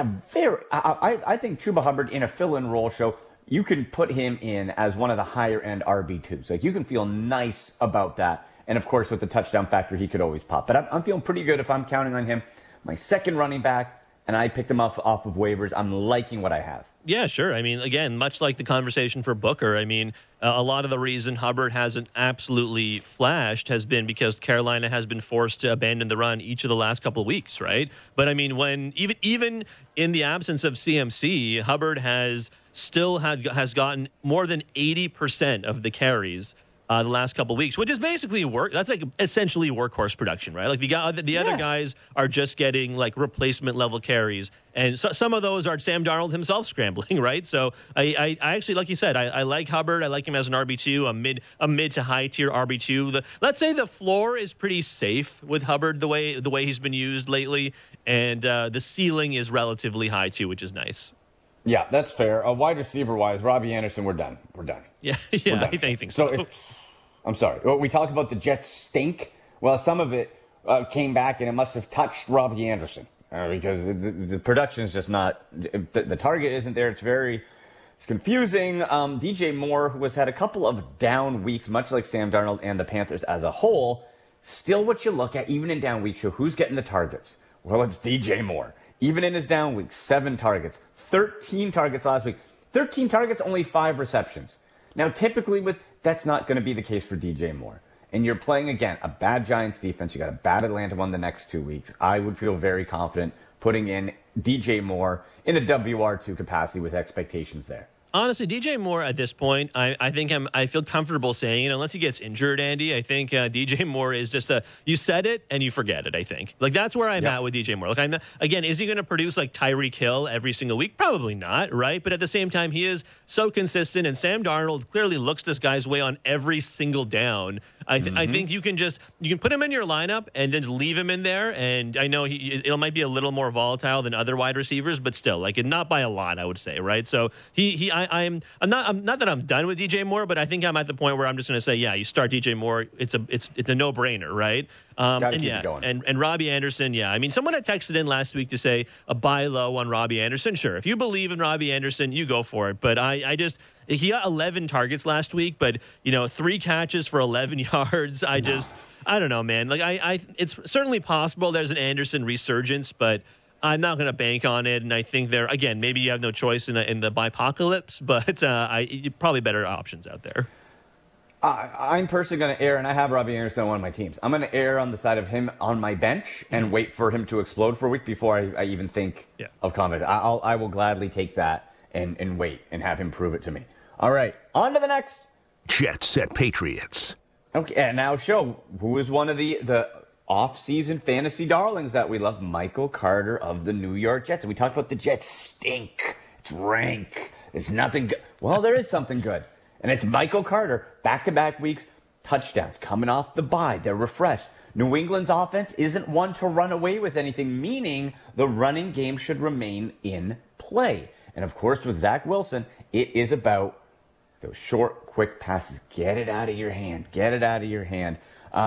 Speaker 2: I think Chuba Hubbard in a fill-in role show, you can put him in as one of the higher-end RB2s. Like, you can feel nice about that. And, of course, with the touchdown factor, he could always pop. But I'm feeling pretty good if I'm counting on him. My second running back, and I picked him off of waivers. I'm liking what I have.
Speaker 3: Yeah, sure. I mean, again, much like the conversation for Booker, I mean, a lot of the reason Hubbard hasn't absolutely flashed has been because Carolina has been forced to abandon the run each of the last couple of weeks, right? But I mean, when even in the absence of CMC, Hubbard has gotten more than 80% of the carries the last couple of weeks, which is basically that's like essentially workhorse production, right? Like the other guys are just getting like replacement level carries, and so, some of those are Sam Darnold himself scrambling, right? So I actually, like you said, I like Hubbard. I like him as an RB2, a mid to high tier RB2. Let's say the floor is pretty safe with Hubbard the way he's been used lately, and the ceiling is relatively high too, which is nice.
Speaker 2: Yeah, that's fair. Wide receiver wise, Robbie Anderson, we're done.
Speaker 3: Yeah, I think so.
Speaker 2: I'm sorry. We talk about the Jets stink. Well, some of it came back, and it must have touched Robbie Anderson because the production is just not. The target isn't there. It's confusing. DJ Moore, who has had a couple of down weeks, much like Sam Darnold and the Panthers as a whole, still what you look at, even in down weeks, who's getting the targets? Well, it's DJ Moore. Even in his down weeks, 7 targets, 13 targets last week. 13 targets, only 5 receptions. Now, typically that's not going to be the case for DJ Moore. And you're playing, again, a bad Giants defense. You got a bad Atlanta one the next 2 weeks. I would feel very confident putting in DJ Moore in a WR2 capacity with expectations there.
Speaker 3: Honestly, DJ Moore at this point, I feel comfortable saying it, unless he gets injured, Andy. I think DJ Moore is just you said it and you forget it, I think. Like, that's where I'm at with DJ Moore. Like, again, is he going to produce like Tyreek Hill every single week? Probably not, right? But at the same time, he is so consistent, and Sam Darnold clearly looks this guy's way on every single down. I think you can put him in your lineup and then leave him in there. And I know it might be a little more volatile than other wide receivers, but still, like, not by a lot, I would say, right? So I'm not that I'm done with DJ Moore, but I think I'm at the point where I'm just going to say, yeah, you start DJ Moore. It's a no brainer, right? And Robbie Anderson, yeah. I mean, someone had texted in last week to say a buy low on Robbie Anderson. Sure, if you believe in Robbie Anderson, you go for it. But he got 11 targets last week, but 3 catches for 11 yards. I don't know, man. Like it's certainly possible there's an Anderson resurgence, but I'm not going to bank on it. And I think again, maybe you have no choice in the bipocalypse, but probably better options out there.
Speaker 2: I'm personally going to err, and I have Robbie Anderson on one of my teams. I'm going to err on the side of him on my bench and wait for him to explode for a week before I even think of confidence. I will gladly take that and wait and have him prove it to me. All right, on to the next.
Speaker 1: Jets at Patriots.
Speaker 2: Okay, and now show who is one of the off-season fantasy darlings that we love, Michael Carter of the New York Jets. And we talked about the Jets stink. It's rank. There's nothing good. Well, there is something good. And it's Michael Carter, back-to-back weeks, touchdowns, coming off the bye. They're refreshed. New England's offense isn't one to run away with anything, meaning the running game should remain in play. And, of course, with Zach Wilson, it is about those short, quick passes. Get it out of your hand. Get it out of your hand.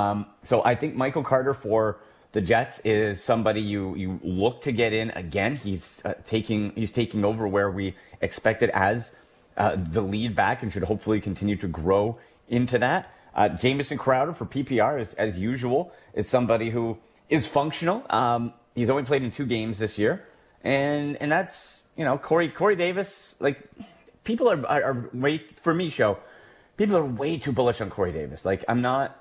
Speaker 2: So I think Michael Carter for the Jets is somebody you look to get in. Again, he's taking over where we expected as the lead back and should hopefully continue to grow into that. Jamison Crowder for PPR, as usual, is somebody who is functional. He's only played in 2 games this year. And that's, Corey Davis. Like, people are way, for me, people are way too bullish on Corey Davis. Like, I'm not,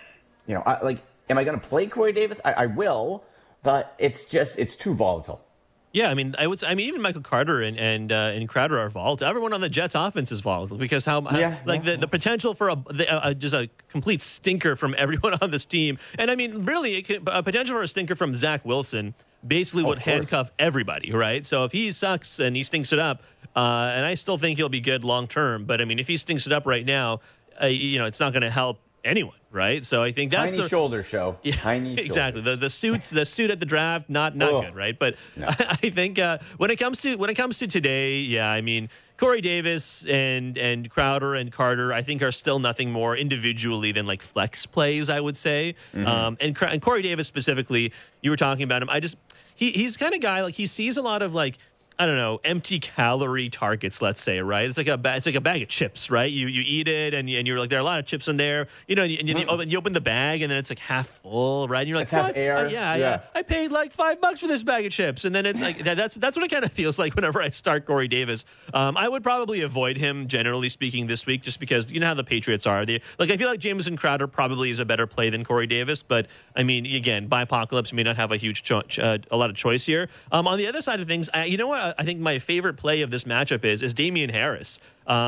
Speaker 2: am I going to play Corey Davis? I will, but it's too volatile.
Speaker 3: Yeah, I mean, even Michael Carter and Crowder are volatile. Everyone on the Jets' offense is volatile because the potential for just a complete stinker from everyone on this team, and I mean, really, a potential for a stinker from Zach Wilson basically would handcuff everybody, right? So if he sucks and he stinks it up, and I still think he'll be good long term, but I mean, if he stinks it up right now, it's not going to help anyone, right? So I think that's
Speaker 2: tiny shoulder show.
Speaker 3: Yeah,
Speaker 2: tiny
Speaker 3: exactly.
Speaker 2: Shoulder.
Speaker 3: The suit at the draft, not good, right? But no. I think when it comes to today, yeah, I mean, Corey Davis and Crowder and Carter, I think, are still nothing more individually than like flex plays, I would say. Mm-hmm. And Corey Davis specifically, you were talking about him. He's kind of guy, like, he sees a lot of, like, I don't know, empty calorie targets, let's say, right? It's like a bag of chips, right? You eat it and you're like, there are a lot of chips in there, and you open the bag and then it's like half full, right? And you're like,
Speaker 2: half air.
Speaker 3: Yeah. I paid like $5 for this bag of chips, and then it's like that's what it kind of feels like whenever I start Corey Davis. I would probably avoid him, generally speaking, this week, just because you know how the Patriots are. I feel like Jamison Crowder probably is a better play than Corey Davis, but I mean, again, by apocalypse may not have a huge a lot of choice here. On the other side of things, you know what? I think my favorite play of this matchup is Damian Harris.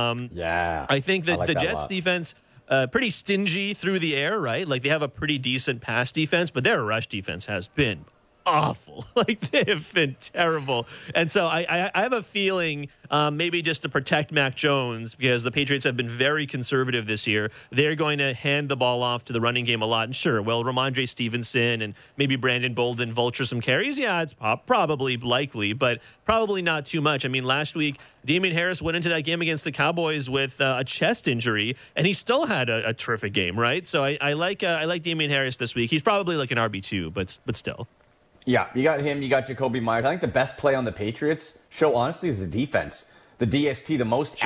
Speaker 3: I think that the Jets defense, pretty stingy through the air, right? Like, they have a pretty decent pass defense, but their rush defense has been awful. Like, they have been terrible. And so I have a feeling, maybe just to protect Mac Jones, because the Patriots have been very conservative this year, they're going to hand the ball off to the running game a lot. And sure, well, Ramondre Stevenson and maybe Brandon Bolden vulture some carries. Yeah, it's probably likely, but probably not too much. I mean, last week, Damian Harris went into that game against the Cowboys with a chest injury, and he still had a terrific game, right? So I like Damian Harris this week. He's probably like an RB2, but still.
Speaker 2: Yeah, you got him, you got Jacoby Myers. I think the best play on the Patriots show, honestly, is the defense. The DST, the most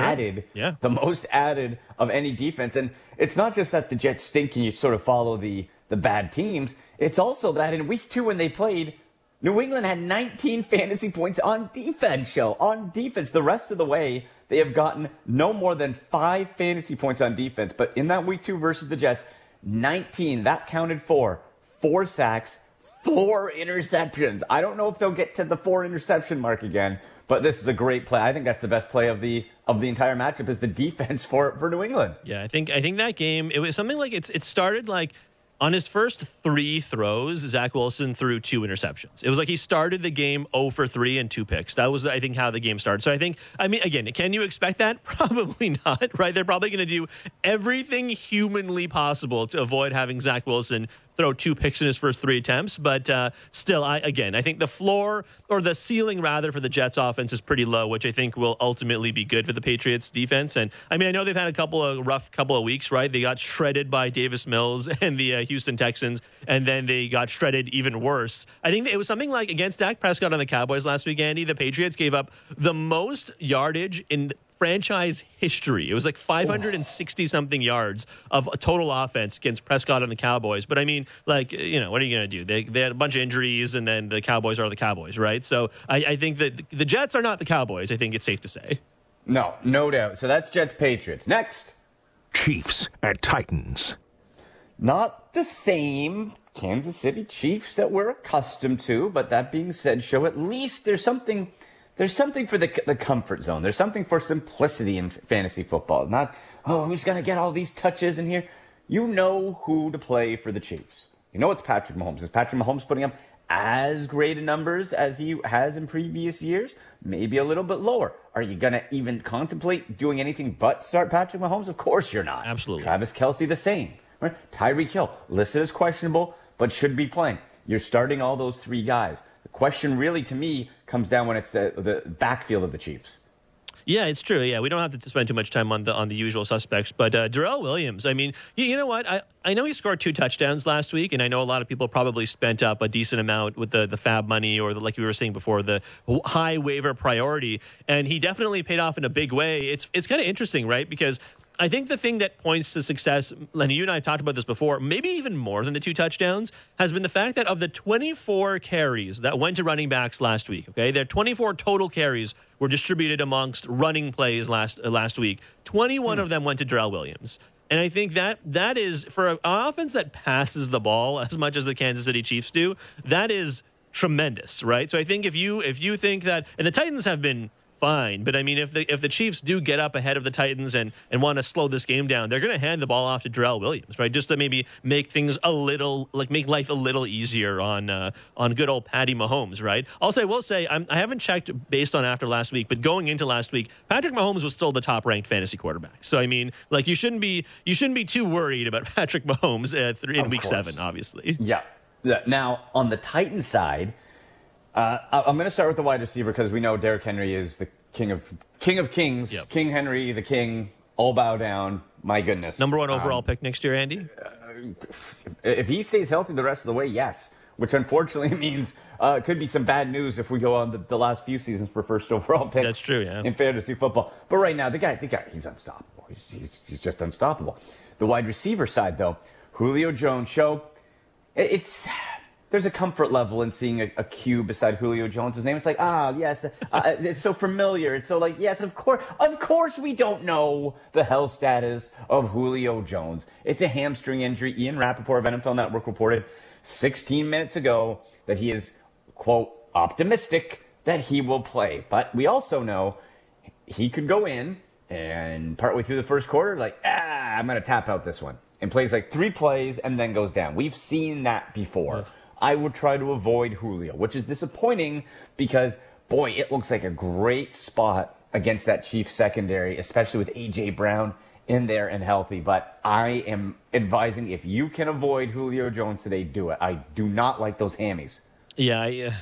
Speaker 2: added of any defense. And it's not just that the Jets stink and you sort of follow the bad teams. It's also that in week 2 when they played, New England had 19 fantasy points on defense, On defense. The rest of the way, they have gotten no more than 5 fantasy points on defense. But in that week 2 versus the Jets, 19, that counted for 4 sacks, 4 interceptions. I don't know if they'll get to the 4 interception mark again, but this is a great play. I think that's the best play of the entire matchup is the defense for New England.
Speaker 3: Yeah, I think that game, it was something like it started like on his first 3 throws, Zach Wilson threw 2 interceptions. It was like he started the game 0 for 3 and 2 picks. That was, I think, how the game started. So I mean, again, can you expect that? Probably not, right? They're probably going to do everything humanly possible to avoid having Zach Wilson throw 2 picks in his first 3 attempts. But still, I think the floor, or the ceiling rather, for the Jets offense is pretty low, which I think will ultimately be good for the Patriots defense. And I mean, I know they've had a rough couple of weeks, right? They got shredded by Davis Mills and the Houston Texans, and then they got shredded even worse. I think it was something like against Dak Prescott on the Cowboys last week, Andy, the Patriots gave up the most yardage in franchise history. It was like 560-something yards of a total offense against Prescott and the Cowboys. But I mean, like, what are you going to do? They had a bunch of injuries, and then the Cowboys are the Cowboys, right? So I think that the Jets are not the Cowboys, I think it's safe to say.
Speaker 2: No doubt. So that's Jets-Patriots. Next.
Speaker 1: Chiefs at Titans.
Speaker 2: Not the same Kansas City Chiefs that we're accustomed to, but that being said, at least there's something for the comfort zone. There's something for simplicity in fantasy football. Not, who's going to get all these touches in here? You know who to play for the Chiefs. You know it's Patrick Mahomes. Is Patrick Mahomes putting up as great a numbers as he has in previous years? Maybe a little bit lower. Are you going to even contemplate doing anything but start Patrick Mahomes? Of course you're not.
Speaker 3: Absolutely.
Speaker 2: Travis Kelce, the same. Right? Tyreek Hill, listed as questionable, but should be playing. You're starting all those three guys. The question really, to me, comes down when it's the backfield of the Chiefs.
Speaker 3: Yeah, it's true. Yeah, we don't have to spend too much time on the usual suspects. But Darrell Williams, I mean, you know what? I know he scored 2 touchdowns last week, and I know a lot of people probably spent up a decent amount with the fab money or, like you were saying before, the high waiver priority. And he definitely paid off in a big way. It's kind of interesting, right? Because I think the thing that points to success, Lenny, you and I have talked about this before, maybe even more than the 2 touchdowns, has been the fact that of the 24 carries that went to running backs last week, okay, their 24 total carries were distributed amongst running plays last week. 21 of them went to Darrell Williams. And I think that is, for an offense that passes the ball as much as the Kansas City Chiefs do, that is tremendous, right? So I think if you think that, and the Titans have been fine, but I mean, if the Chiefs do get up ahead of the Titans and want to slow this game down, they're going to hand the ball off to Darrell Williams, right? Just to maybe make things make life a little easier on good old Patty Mahomes, right? I will say, I haven't checked based on after last week, but going into last week, Patrick Mahomes was still the top ranked fantasy quarterback. So I mean, like you shouldn't be too worried about Patrick Mahomes in week 7, obviously.
Speaker 2: Yeah. Now on the Titans side, I'm going to start with the wide receiver because we know Derrick Henry is the king of kings. Yep. King Henry, the king, all bow down. My goodness.
Speaker 3: Number 1 overall pick next year, Andy?
Speaker 2: If he stays healthy the rest of the way, yes. Which unfortunately means it could be some bad news if we go on the last few seasons for first overall pick.
Speaker 3: That's true, yeah.
Speaker 2: In fantasy football. But right now, the guy, he's unstoppable. He's just unstoppable. The wide receiver side, though, Julio Jones show, there's a comfort level in seeing a Q beside Julio Jones' name. It's like, yes, it's so familiar. It's so like, yes, of course we don't know the health status of Julio Jones. It's a hamstring injury. Ian Rappaport of NFL Network reported 16 minutes ago that he is, quote, optimistic that he will play. But we also know he could go in and partway through the first quarter, like, I'm going to tap out this one. And plays like 3 plays and then goes down. We've seen that before. Yes. I would try to avoid Julio, which is disappointing because, boy, it looks like a great spot against that Chiefs secondary, especially with A.J. Brown in there and healthy. But I am advising, if you can avoid Julio Jones today, do it. I do not like those hammies.
Speaker 3: Yeah,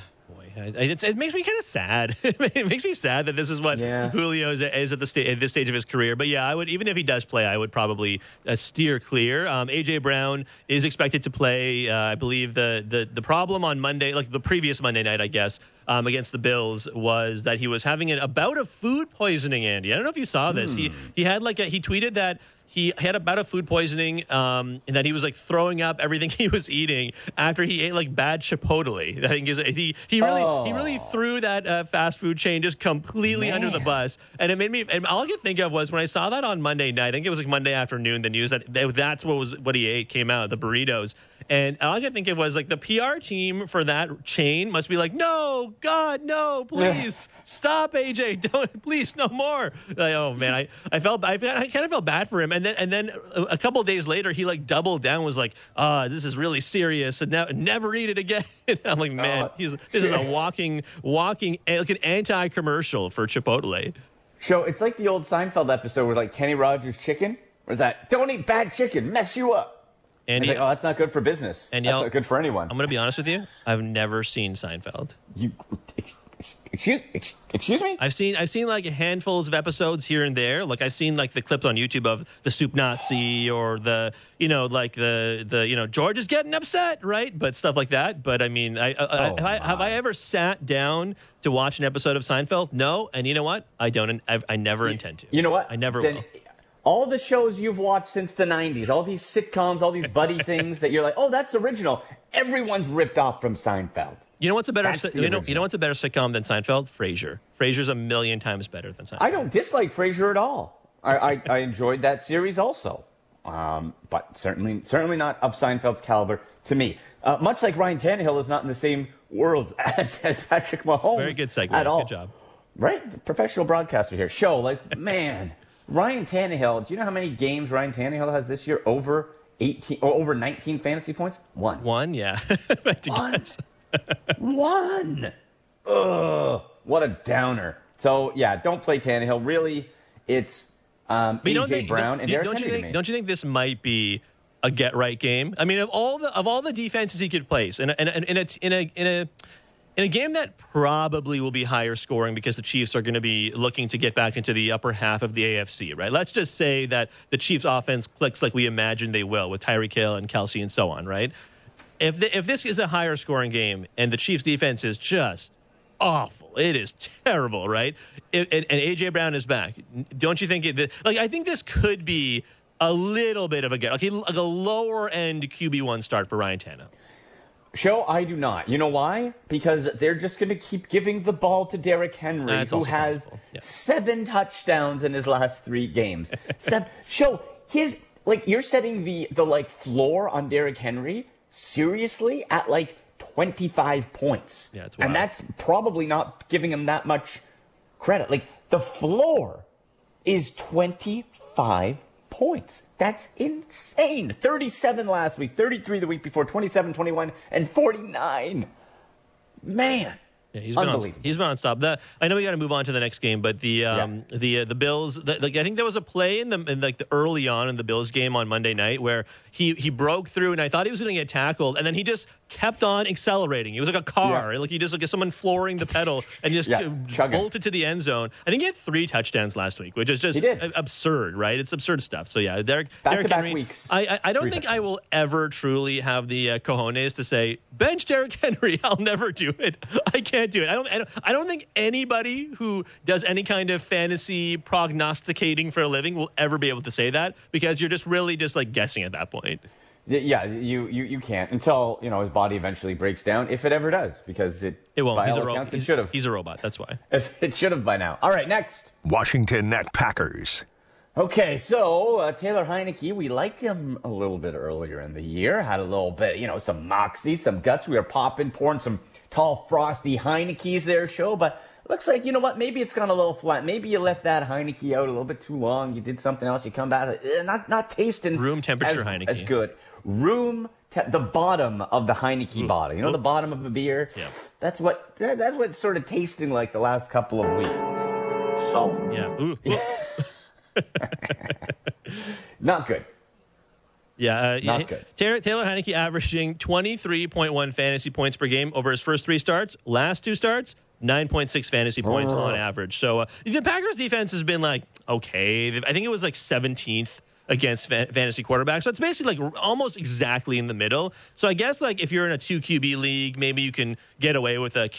Speaker 3: it makes me kind of sad. It makes me sad that this is what Julio is at this stage of his career. But yeah, I would, even if he does play, I would probably steer clear. A.J. Brown is expected to play. I believe the problem on Monday, like the previous Monday night, I guess, against the Bills, was that he was having a bout of food poisoning, Andy. I don't know if you saw this. He had he tweeted that he had a bout of food poisoning, and that he was like throwing up everything he was eating after he ate like bad Chipotle. I think he really threw that fast food chain just completely under the bus. And it made me, and all I could think of was when I saw that on Monday night, I think it was like Monday afternoon, the news that's what he ate came out, the burritos. And all I could think of was like the PR team for that chain must be like, no, God, no, please stop, AJ, don't, please, no more. Like, oh man, I kind of felt bad for him. And then a couple of days later, he like doubled down, was like, this is really serious, and now never eat it again. I'm like, man, this is a walking like an anti-commercial for Chipotle.
Speaker 2: So it's like the old Seinfeld episode where like Kenny Rogers chicken, or is that don't eat bad chicken, mess you up. And like, that's not good for business. And that's not good for anyone.
Speaker 3: I'm going to be honest with you. I've never seen Seinfeld.
Speaker 2: Excuse me?
Speaker 3: I've seen like handfuls of episodes here and there. Like I've seen like the clips on YouTube of the Soup Nazi or the George is getting upset, right? But stuff like that. But I mean, have I ever sat down to watch an episode of Seinfeld? No. And you know what? I don't. I never intend to.
Speaker 2: You know what?
Speaker 3: I never will.
Speaker 2: All the shows you've watched since the 90s, all these sitcoms, all these buddy things that you're like, oh, that's original. Everyone's ripped off from Seinfeld.
Speaker 3: You know what's a better what's a better sitcom than Seinfeld? Frasier. Frasier's a million times better than Seinfeld.
Speaker 2: I don't dislike Frasier at all. I enjoyed that series also. But certainly not of Seinfeld's caliber to me. Much like Ryan Tannehill is not in the same world as Patrick Mahomes.
Speaker 3: Very good segue.
Speaker 2: At all.
Speaker 3: Good job.
Speaker 2: Right? Professional broadcaster here. Man, Ryan Tannehill, do you know how many games Ryan Tannehill has this year? Over 18 or over 19 fantasy points?
Speaker 3: One, yeah.
Speaker 2: One. Ugh, what a downer. So, yeah, don't play Tannehill. Really, it's A.J. Brown and Derrick Henry.
Speaker 3: Don't you think this might be a get-right game? I mean, of all the defenses he could place, in a game that probably will be higher scoring because the Chiefs are going to be looking to get back into the upper half of the AFC, right? Let's just say that the Chiefs offense clicks like we imagine they will with Tyreek Hill and Kelsey and so on, right? If this is a higher scoring game and the Chiefs defense is just awful, it is terrible, right? And A.J. Brown is back. Don't you think I think this could be a little bit of like a lower end QB1 start for Ryan Tannehill?
Speaker 2: Show, I do not. You know why? Because they're just going to keep giving the ball to Derrick Henry, who has 7 touchdowns in his last 3 games. Show, you're setting the floor on Derrick Henry seriously at 25 points.
Speaker 3: Yeah, it's wild.
Speaker 2: And that's probably not giving him that much credit. The floor is 25 points. That's insane. 37 last week, 33 the week before, 27, 21, and 49. Man.
Speaker 3: Yeah, he's been nonstop. I know we got to move on to the next game, but the Bills. I think there was a play in the early on in the Bills game on Monday night where he broke through, and I thought he was going to get tackled, and then he just kept on accelerating. It was like a car, he just like someone flooring the pedal and just bolted to the end zone. I think he had 3 touchdowns last week, which is just absurd, right? It's absurd stuff. So yeah, Derrick Henry.
Speaker 2: Weeks.
Speaker 3: I don't think I will ever truly have the cojones to say bench Derrick Henry. I'll never do it. I can't do it. I don't think anybody who does any kind of fantasy prognosticating for a living will ever be able to say that, because you're just really just guessing at that point.
Speaker 2: Yeah, you can't until his body eventually breaks down, if it ever does, because it won't. By all accounts, it should have.
Speaker 3: He's a robot. That's why
Speaker 2: it should have by now. All right, next,
Speaker 1: Washington at Packers.
Speaker 2: Okay, so Taylor Heinicke, we liked him a little bit earlier in the year. Had a little bit, some moxie, some guts. We were pouring some tall, frosty Heineke's there, show. But looks like, maybe it's gone a little flat. Maybe you left that Heinicke out a little bit too long. You did something else. You come back, not tasting
Speaker 3: room temperature Heinicke
Speaker 2: as good. The bottom of the Heinicke bottle. The bottom of the beer.
Speaker 3: Yeah.
Speaker 2: That's what it's sort of tasting like the last couple of weeks. Salt.
Speaker 3: Yeah. Ooh.
Speaker 2: Not good.
Speaker 3: Yeah,
Speaker 2: not good.
Speaker 3: Taylor Heinicke averaging 23.1 fantasy points per game over his first 3 starts. Last 2 starts, 9.6 fantasy points on average. So the Packers defense has been okay. I think it was 17th against fantasy quarterbacks. So it's basically almost exactly in the middle. So I guess if you're in a 2 QB league, maybe you can get away with a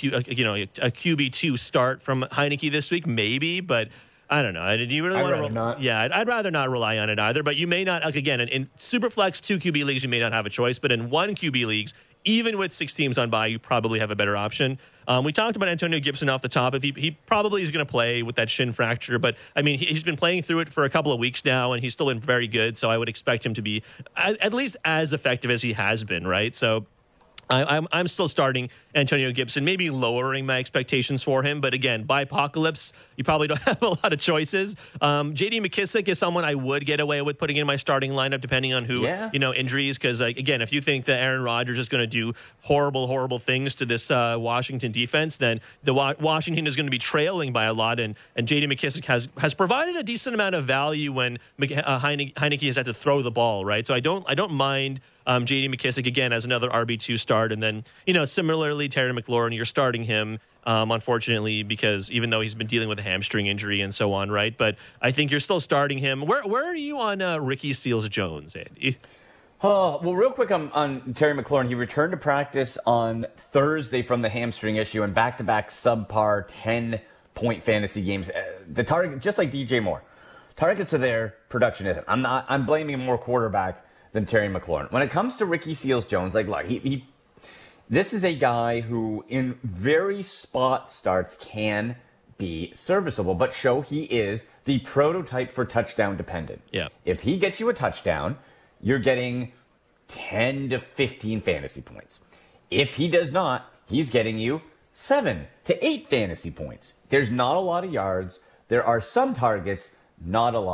Speaker 3: QB2 start from Heinicke this week, maybe, but I don't know. Do you really want to?
Speaker 2: Not.
Speaker 3: Yeah, I'd rather not rely on it either. But you may not. Again, in Superflex 2 QB leagues, you may not have a choice. But in 1 QB leagues, even with 6 teams on bye, you probably have a better option. We talked about Antonio Gibson off the top. If he probably is going to play with that shin fracture, but I mean he's been playing through it for a couple of weeks now, and he's still been very good. So I would expect him to be at least as effective as he has been. Right. So I'm still starting Antonio Gibson, maybe lowering my expectations for him. But again, by apocalypse, you probably don't have a lot of choices. J.D. McKissick is someone I would get away with putting in my starting lineup, depending on who, injuries. Because again, if you think that Aaron Rodgers is going to do horrible things to this Washington defense, then Washington is going to be trailing by a lot. And J.D. McKissick has provided a decent amount of value when Heinicke has had to throw the ball, right? So I don't mind J.D. McKissick again as another RB2 start, and then similarly Terry McLaurin, you're starting him unfortunately, because even though he's been dealing with a hamstring injury and so on, right? But I think you're still starting him. Where are you on Ricky Seals-Jones, Andy?
Speaker 2: Oh, well, real quick on Terry McLaurin, he returned to practice on Thursday from the hamstring issue, and back-to-back subpar 10-point fantasy games. The target, just like DJ Moore, targets are there, production isn't. I'm blaming more quarterback than Terry McLaurin. When it comes to Ricky Seals-Jones, look, this is a guy who in very spot starts can be serviceable, but he is the prototype for touchdown dependent.
Speaker 3: Yeah.
Speaker 2: If he gets you a touchdown, you're getting 10 to 15 fantasy points. If he does not, he's getting you 7 to 8 fantasy points. There's not a lot of yards. There are some targets, not a lot.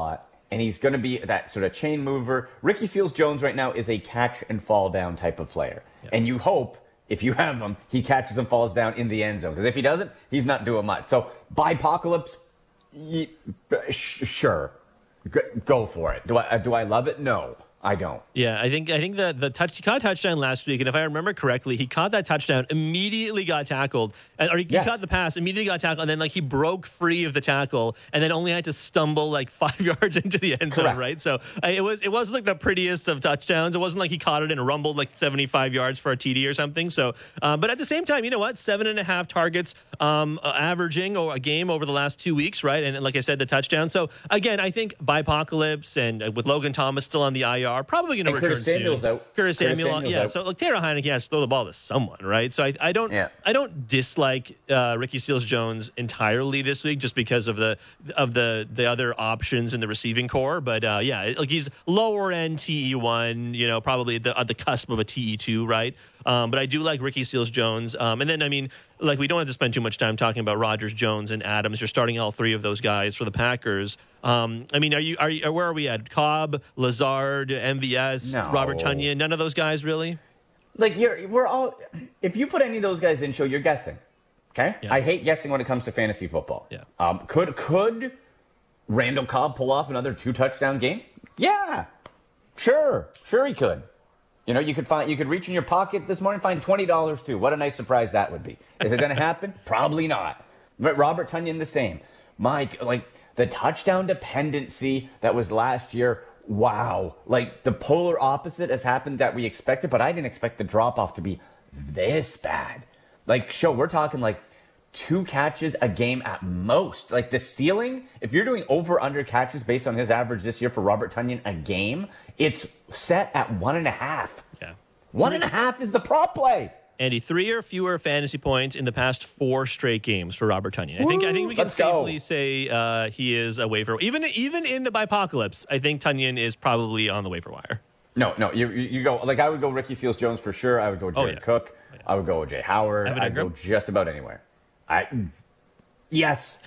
Speaker 2: and he's going to be that sort of chain mover. Ricky Seals-Jones right now is a catch and fall down type of player. Yep. And you hope, if you have him, he catches and falls down in the end zone. Because if he doesn't, he's not doing much. So, Bipocalypse, sure. Go for it. Do I love it? No. I don't.
Speaker 3: Yeah, I think he caught a touchdown last week, and if I remember correctly, he caught that touchdown, immediately got tackled, or he caught the pass, immediately got tackled, and then he broke free of the tackle, and then only had to stumble 5 yards into the end zone, right? So it was the prettiest of touchdowns. It wasn't like he caught it and rumbled 75 yards for a TD or something. So, but at the same time, you know what? 7.5 targets, averaging or a game over the last 2 weeks, right? And like I said, the touchdown. So again, I think Bipocalypse and with Logan Thomas still on the IR. Probably going to return
Speaker 2: Curtis Samuel's
Speaker 3: soon.
Speaker 2: out.
Speaker 3: Curtis Samuel, yeah. Out. So Taylor Heineke has to throw the ball to someone, right? So I don't dislike Ricky Seals-Jones entirely this week just because of the other options in the receiving core. But he's lower end TE1, probably at the cusp of a TE2, right? But I do like Ricky Seals-Jones. And then, we don't have to spend too much time talking about Rodgers, Jones, and Adams. You're starting all three of those guys for the Packers. Where are we at? Cobb, Lazard, MVS, no. Robert Tonyan, none of those guys really?
Speaker 2: If you put any of those guys in, you're guessing. Okay? Yeah. I hate guessing when it comes to fantasy football.
Speaker 3: Yeah.
Speaker 2: Could Randall Cobb pull off another 2-touchdown game? Yeah. Sure he could. You could reach in your pocket this morning, find $20 too. What a nice surprise that would be. Is it going to happen? Probably not. But Robert Tonyan the same. Mike, the touchdown dependency that was last year, wow. The polar opposite has happened that we expected, but I didn't expect the drop-off to be this bad. We're talking 2 catches a game at most. The ceiling, if you're doing over-under catches based on his average this year for Robert Tonyan a game, it's set at 1.5.
Speaker 3: Yeah.
Speaker 2: 1.5 is the prop play.
Speaker 3: Andy, 3 or fewer fantasy points in the past 4 straight games for Robert Tonyan. I think we can safely say he is a waiver. Even in the Bipocalypse, I think Tonyan is probably on the waiver wire.
Speaker 2: No, you go I would go Ricky Seals-Jones for sure. I would go Jared Cook. Yeah. I would go Jay Howard. I'd go just about anywhere. Yes.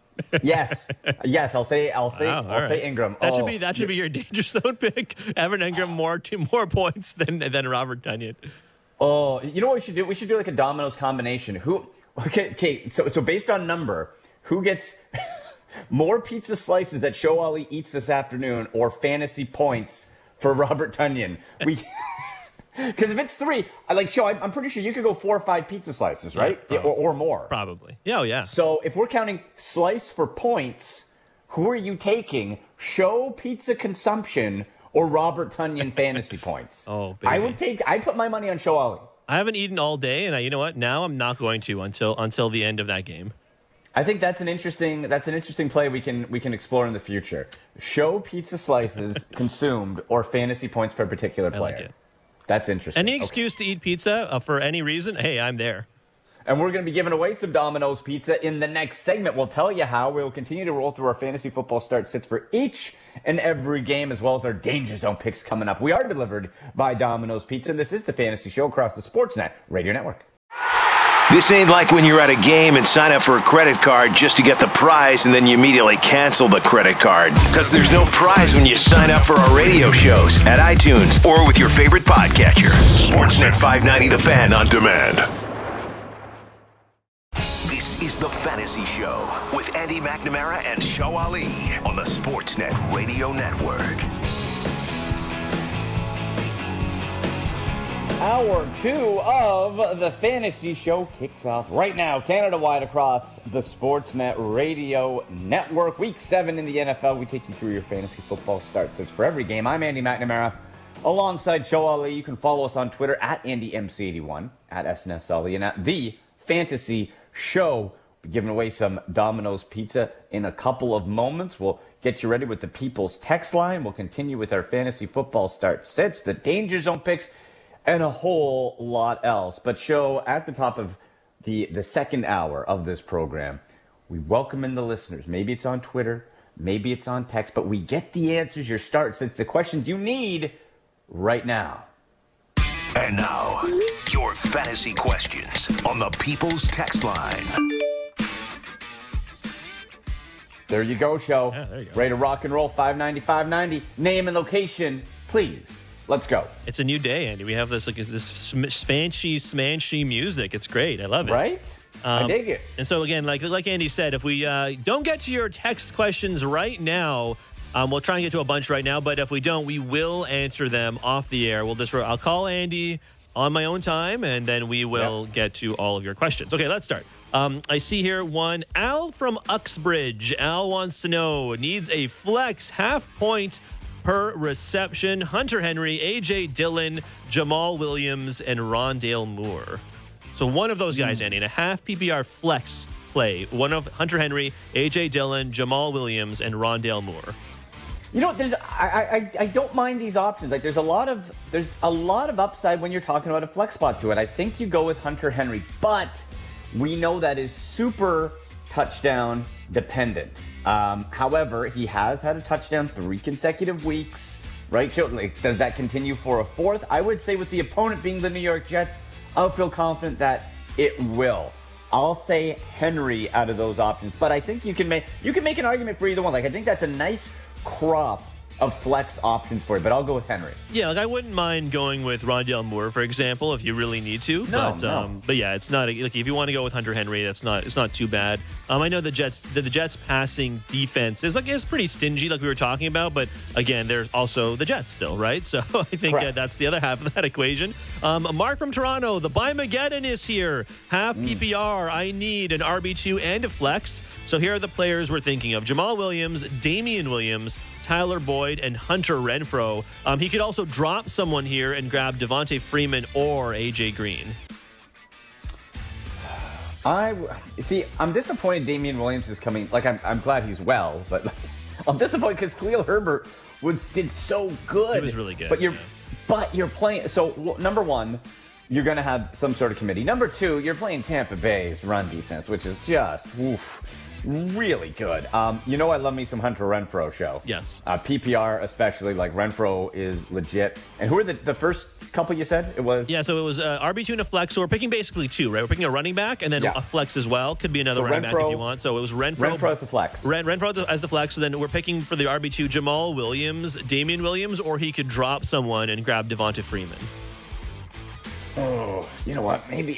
Speaker 2: I'll say Ingram.
Speaker 3: That should be your danger zone pick. Evan Ingram more points than Robert Tonyan.
Speaker 2: Oh, you know what we should do? We should do a Domino's combination. So based on number, who gets more pizza slices that Show Ali eats this afternoon or fantasy points for Robert Tonyan? Because if it's 3, I'm pretty sure you could go 4 or 5 pizza slices, right? Or more.
Speaker 3: Probably. Oh, yeah.
Speaker 2: So if we're counting slice for points, who are you taking? Show pizza consumption or Robert Tonyan fantasy points?
Speaker 3: Oh, baby.
Speaker 2: I'd put my money on Show Ali.
Speaker 3: I haven't eaten all day, and you know what? Now I'm not going to until the end of that game.
Speaker 2: I think that's an interesting play we can explore in the future. Show pizza slices consumed or fantasy points for a particular player.
Speaker 3: I like it.
Speaker 2: That's interesting.
Speaker 3: Any excuse to eat pizza for any reason, hey, I'm there.
Speaker 2: And we're going to be giving away some Domino's pizza in the next segment. We'll tell you how. We'll continue to roll through our fantasy football start sits for each and every game, as well as our Danger Zone picks coming up. We are delivered by Domino's Pizza, and this is the Fantasy Show across the Sportsnet Radio Network.
Speaker 1: This ain't like when you're at a game and sign up for a credit card just to get the prize and then you immediately cancel the credit card. Because there's no prize when you sign up for our radio shows at iTunes or with your favorite podcatcher. Sportsnet 590 The Fan on demand. This is the Fantasy Show with Andy McNamara and Show Ali on the Sportsnet Radio Network.
Speaker 2: Hour 2 of the Fantasy Show kicks off right now, Canada-wide across the Sportsnet Radio Network. Week 7 in the NFL. We take you through your fantasy football start sits for every game. I'm Andy McNamara alongside Show Ali. You can follow us on Twitter at AndyMC81, at SNSLE, and at The Fantasy Show. We're giving away some Domino's Pizza in a couple of moments. We'll get you ready with the People's Text Line. We'll continue with our fantasy football start sits, the Danger Zone picks, and a whole lot else. But Show, at the top of the second hour of this program, we welcome in the listeners. Maybe it's on Twitter, maybe it's on text, but we get the answers, your starts. It's the questions you need right now.
Speaker 1: And now, your fantasy questions on the People's Text Line.
Speaker 2: There you go, show.
Speaker 3: Yeah, there you go.
Speaker 2: Ready to rock and roll, 590. Name and location, please. Let's go.
Speaker 3: It's a new day, Andy. We have this fancy, smanchy music. It's great. I love it.
Speaker 2: Right? I dig it.
Speaker 3: And so, again, like Andy said, if we don't get to your text questions right now, we'll try and get to a bunch right now. But if we don't, we will answer them off the air. I'll call Andy on my own time, and then we will get to all of your questions. Okay, let's start. I see here one. Al from Uxbridge. Al wants to know, needs a flex half point per reception. Hunter Henry, A.J. Dillon, Jamal Williams, and Rondale Moore. So one of those guys, Andy, in a half PPR flex play. One of Hunter Henry, A.J. Dillon, Jamal Williams, and Rondale Moore.
Speaker 2: You know, I don't mind these options. Like, there's a lot of upside when you're talking about a flex spot to it. I think you go with Hunter Henry, but we know that is super touchdown dependent. However, he has had a touchdown 3 consecutive weeks, right? Does that continue for a fourth? I would say with the opponent being the New York Jets, I'll feel confident that it will. I'll say Henry out of those options, but I think you can make an argument for either one. Like, I think that's a nice crop of flex options for you, but I'll go with Henry.
Speaker 3: Yeah, like I wouldn't mind going with Rondale Moore, for example, if you really need to. But yeah, it's not like if you want to go with Hunter Henry, it's not too bad. I know the Jets passing defense is pretty stingy, like we were talking about, but again, there's also the Jets still, right? So I think that's the other half of that equation. Mark from Toronto, the Bimageddon is here. Half PPR, I need an RB2 and a flex. So here are the players we're thinking of: Jamal Williams, Damian Williams, Tyler Boyd, and Hunter Renfrow. He could also drop someone here and grab Devontae Freeman or A.J. Green.
Speaker 2: I'm disappointed Damian Williams is coming. Like, I'm glad he's well, but I'm disappointed because Khalil Herbert did so good.
Speaker 3: He was really good.
Speaker 2: But you're playing. So number one, you're going to have some sort of committee. Number two, you're playing Tampa Bay's run defense, which is just really good. I love me some Hunter Renfrow show.
Speaker 3: Yes.
Speaker 2: PPR especially, like Renfrow is legit. And who are the first couple you said? It was?
Speaker 3: Yeah, so it was RB2 and a flex. So we're picking basically two, right? We're picking a running back and then a flex as well. Could be another running back if you want. So it was Renfrow.
Speaker 2: Renfrow as the flex.
Speaker 3: Renfrow as the flex. So then we're picking for the RB2 Jamal Williams, Damian Williams, or he could drop someone and grab Devonta Freeman.
Speaker 2: Oh, you know what? Maybe...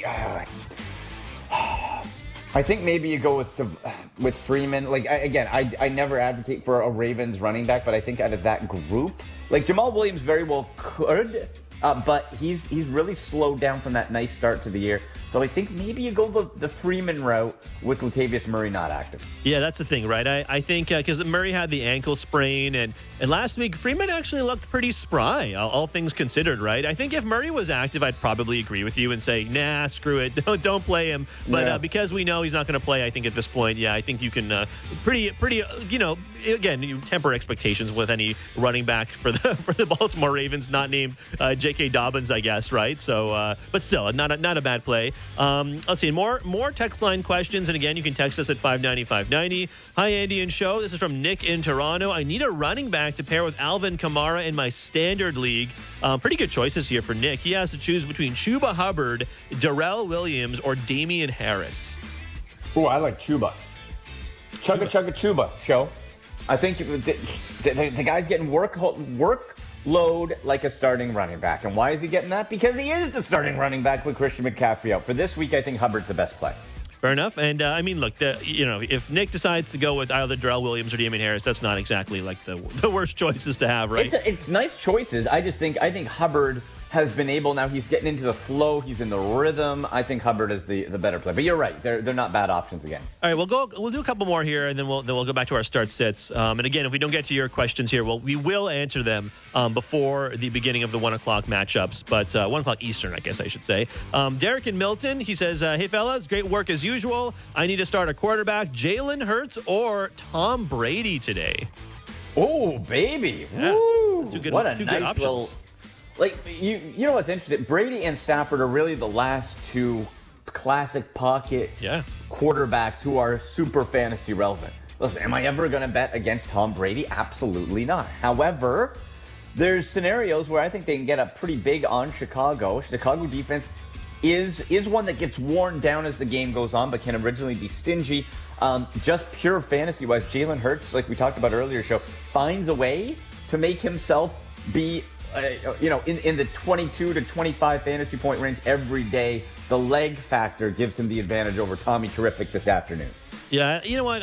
Speaker 2: I think maybe you go with Freeman. Like, I never advocate for a Ravens running back, but I think out of that group, like Jamal Williams very well could, but he's really slowed down from that nice start to the year. So I think maybe you go the Freeman route with Latavius Murray not active.
Speaker 3: Yeah, that's the thing, right? I think because Murray had the ankle sprain, and last week Freeman actually looked pretty spry, all things considered, right? I think if Murray was active, I'd probably agree with you and say, nah, screw it, don't play him. But because we know he's not going to play, I think at this point, I think you can again, you temper expectations with any running back for the Baltimore Ravens, not named J.K. Dobbins, I guess, right? So, but still, not a bad play. Let's see, more text line questions, and again, you can text us at 590-590. Hi, Andy and show. This is from Nick in Toronto. I need a running back to pair with Alvin Kamara in my standard league. Pretty good choices here for Nick. He has to choose between Chuba Hubbard, Darrell Williams, or Damian Harris.
Speaker 2: Oh, I like Chuba. Chuba show. I think the guy's getting workload like a starting running back. And why is he getting that? Because he is the starting running back with Christian McCaffrey out. For this week, I think Hubbard's the best play.
Speaker 3: Fair enough. And look, if Nick decides to go with either Darrell Williams or Damian Harris, that's not exactly like the worst choices to have, right?
Speaker 2: It's nice choices. I think Hubbard has been able, now he's getting into the flow, he's in the rhythm. I think Hubbard is the better play. But you're right, they're not bad options again.
Speaker 3: All right, we'll do a couple more here, and then we'll go back to our start sits. And again, if we don't get to your questions here, we will answer them before the beginning of the 1 o'clock matchups, but 1 o'clock Eastern, I guess I should say. Derek in Milton, he says, hey fellas, great work as usual. I need to start a quarterback, Jalen Hurts or Tom Brady today.
Speaker 2: Oh, baby.
Speaker 3: Yeah.
Speaker 2: Woo.
Speaker 3: Two good
Speaker 2: nice
Speaker 3: options.
Speaker 2: Little... Like, you know what's interesting? Brady and Stafford are really the last two classic pocket quarterbacks who are super fantasy relevant. Listen, am I ever going to bet against Tom Brady? Absolutely not. However, there's scenarios where I think they can get up pretty big on Chicago. Chicago defense is one that gets worn down as the game goes on, but can originally be stingy. Just pure fantasy-wise, Jalen Hurts, like we talked about earlier show, finds a way to make himself be, in the 22 to 25 fantasy point range every day. The leg factor gives him the advantage over Tommy Terrific this afternoon.
Speaker 3: Yeah, you know what?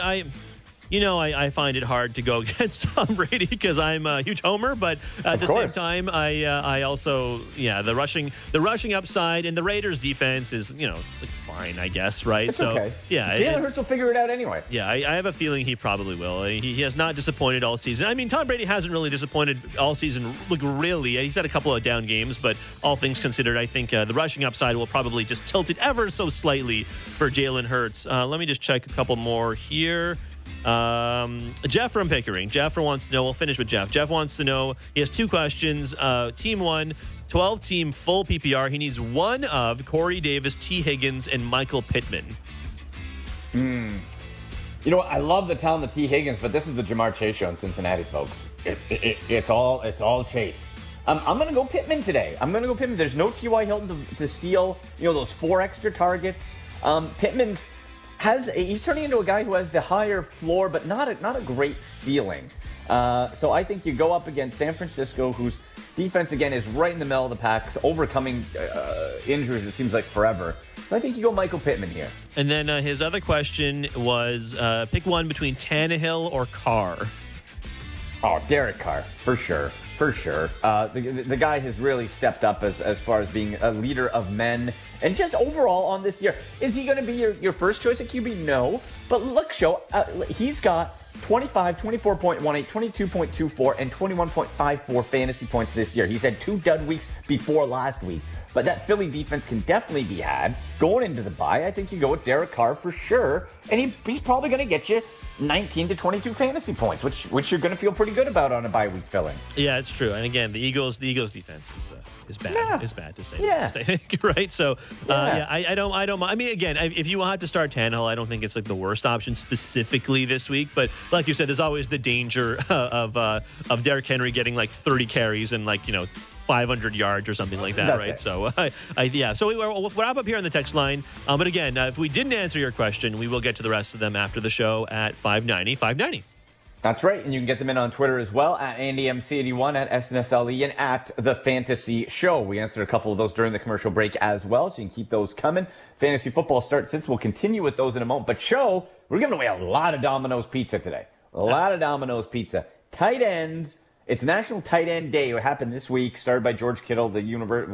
Speaker 3: I find it hard to go against Tom Brady because I'm a huge homer, but at the same time, I also, the rushing upside and the Raiders defense is, it's like fine, I guess, right?
Speaker 2: It's okay.
Speaker 3: Yeah.
Speaker 2: Jalen Hurts will figure it out anyway.
Speaker 3: Yeah, I have a feeling he probably will. He has not disappointed all season. I mean, Tom Brady hasn't really disappointed all season, really. He's had a couple of down games, but all things considered, I think the rushing upside will probably just tilt it ever so slightly for Jalen Hurts. Let me just check a couple more here. Jeff from Pickering. Jeff wants to know, we'll finish with Jeff. Jeff wants to know, he has two questions. Team 1, 12-team full PPR. He needs one of Corey Davis, T. Higgins, and Michael Pittman.
Speaker 2: You know what? I love the talent of T. Higgins, but this is the Jamar Chase show in Cincinnati, folks. It's all Chase. I'm going to go Pittman today. There's no T.Y. Hilton to steal, those 4 extra targets. Pittman's he's turning into a guy who has the higher floor, but not a great ceiling. So I think you go up against San Francisco, whose defense, again, is right in the middle of the pack, overcoming injuries, it seems like forever. So I think you go Michael Pittman here.
Speaker 3: And then his other question was, pick one between Tannehill or Carr.
Speaker 2: Oh, Derek Carr, for sure. The guy has really stepped up as far as being a leader of men. And just overall on this year, is he going to be your first choice at QB? No. But look, he's got 25, 24.18, 22.24, and 21.54 fantasy points this year. He's had 2 dud weeks before last week. But that Philly defense can definitely be had. Going into the bye, I think you go with Derek Carr for sure. And he's probably going to get you 19 to 22 fantasy points, which you're going to feel pretty good about on a bye week filling.
Speaker 3: Yeah, it's true. And again, the Eagles defense is bad.
Speaker 2: Yeah.
Speaker 3: It's bad to say. Yeah. I think, right? So, I don't. I mean, again, if you have to start Tannehill, I don't think it's like the worst option specifically this week. But like you said, there's always the danger of Derrick Henry getting like 30 carries and 500 yards or something like that,
Speaker 2: That's
Speaker 3: right?
Speaker 2: it.
Speaker 3: So, So we'll wrap up here on the text line. But again, if we didn't answer your question, we will get to the rest of them after the show at 590.
Speaker 2: That's right, and you can get them in on Twitter as well, at AndyMC81, at SNSLE, and at The Fantasy Show. We answered a couple of those during the commercial break as well, so you can keep those coming. Fantasy football starts since. We'll continue with those in a moment. But we're giving away a lot of Domino's Pizza today. A lot of Domino's Pizza. Tight ends. It's National Tight End Day. It happened this week, started by George Kittle, the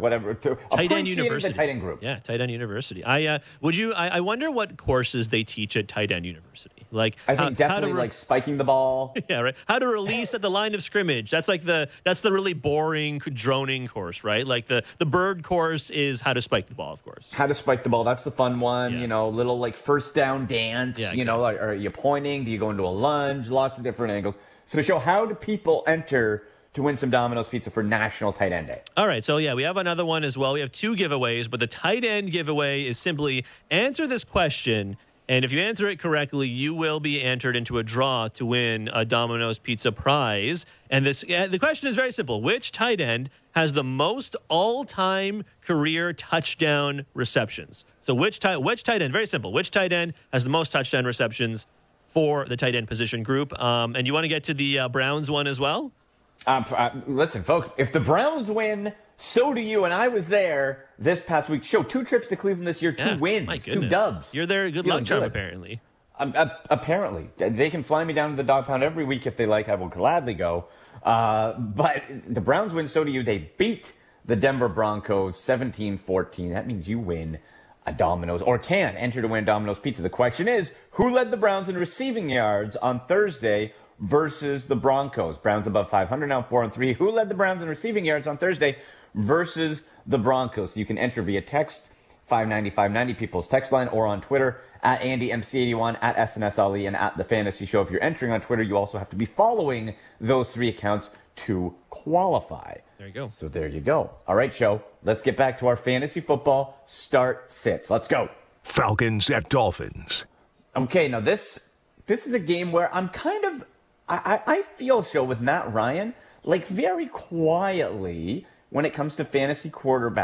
Speaker 3: Tight End University.
Speaker 2: The Tight End Group.
Speaker 3: Yeah, Tight End University. I wonder what courses they teach at Tight End University.
Speaker 2: I think definitely spiking the ball.
Speaker 3: Yeah, right. How to release at the line of scrimmage. That's the really boring, droning course, right? Like the bird course is how to spike the ball, of course.
Speaker 2: How to spike the ball. That's the fun one.
Speaker 3: Yeah.
Speaker 2: Little first down dance.
Speaker 3: Yeah, exactly.
Speaker 2: Are you pointing? Do you go into a lunge? Lots of different angles. So to show how do people enter to win some Domino's Pizza for National Tight End Day.
Speaker 3: All right, so we have another one as well. We have 2 giveaways, but the tight end giveaway is simply answer this question, and if you answer it correctly, you will be entered into a draw to win a Domino's Pizza prize. And the question is very simple. Which tight end has the most all-time career touchdown receptions? So which tight end, very simple, which tight end has the most touchdown receptions for the tight end position group? And you want to get to the Browns one as well?
Speaker 2: Listen, folks, if the Browns win, so do you. And I was there this past week. 2 trips to Cleveland this year, 2 wins, 2 dubs.
Speaker 3: You're there, good luck charm, apparently.
Speaker 2: Apparently. They can fly me down to the dog pound every week if they like. I will gladly go. But the Browns win, so do you. They beat the Denver Broncos 17-14. That means you win a Domino's, or can enter to win Domino's Pizza. The question is, who led the Browns in receiving yards on Thursday versus the Broncos? Browns above 500 now, 4-3. Who led the Browns in receiving yards on Thursday versus the Broncos? So you can enter via text 590-590, People's Text Line, or on Twitter at AndyMC81, at SNSLE, and at The Fantasy Show. If you're entering on Twitter, you also have to be following those 3 accounts to qualify.
Speaker 3: There you go.
Speaker 2: So there you go. All right, Joe, let's get back to our fantasy football start sits. Let's go.
Speaker 1: Falcons at Dolphins.
Speaker 2: Okay, now this is a game where I'm kind of, I feel, Joe, with Matt Ryan, very quietly when it comes to fantasy quarterbacks,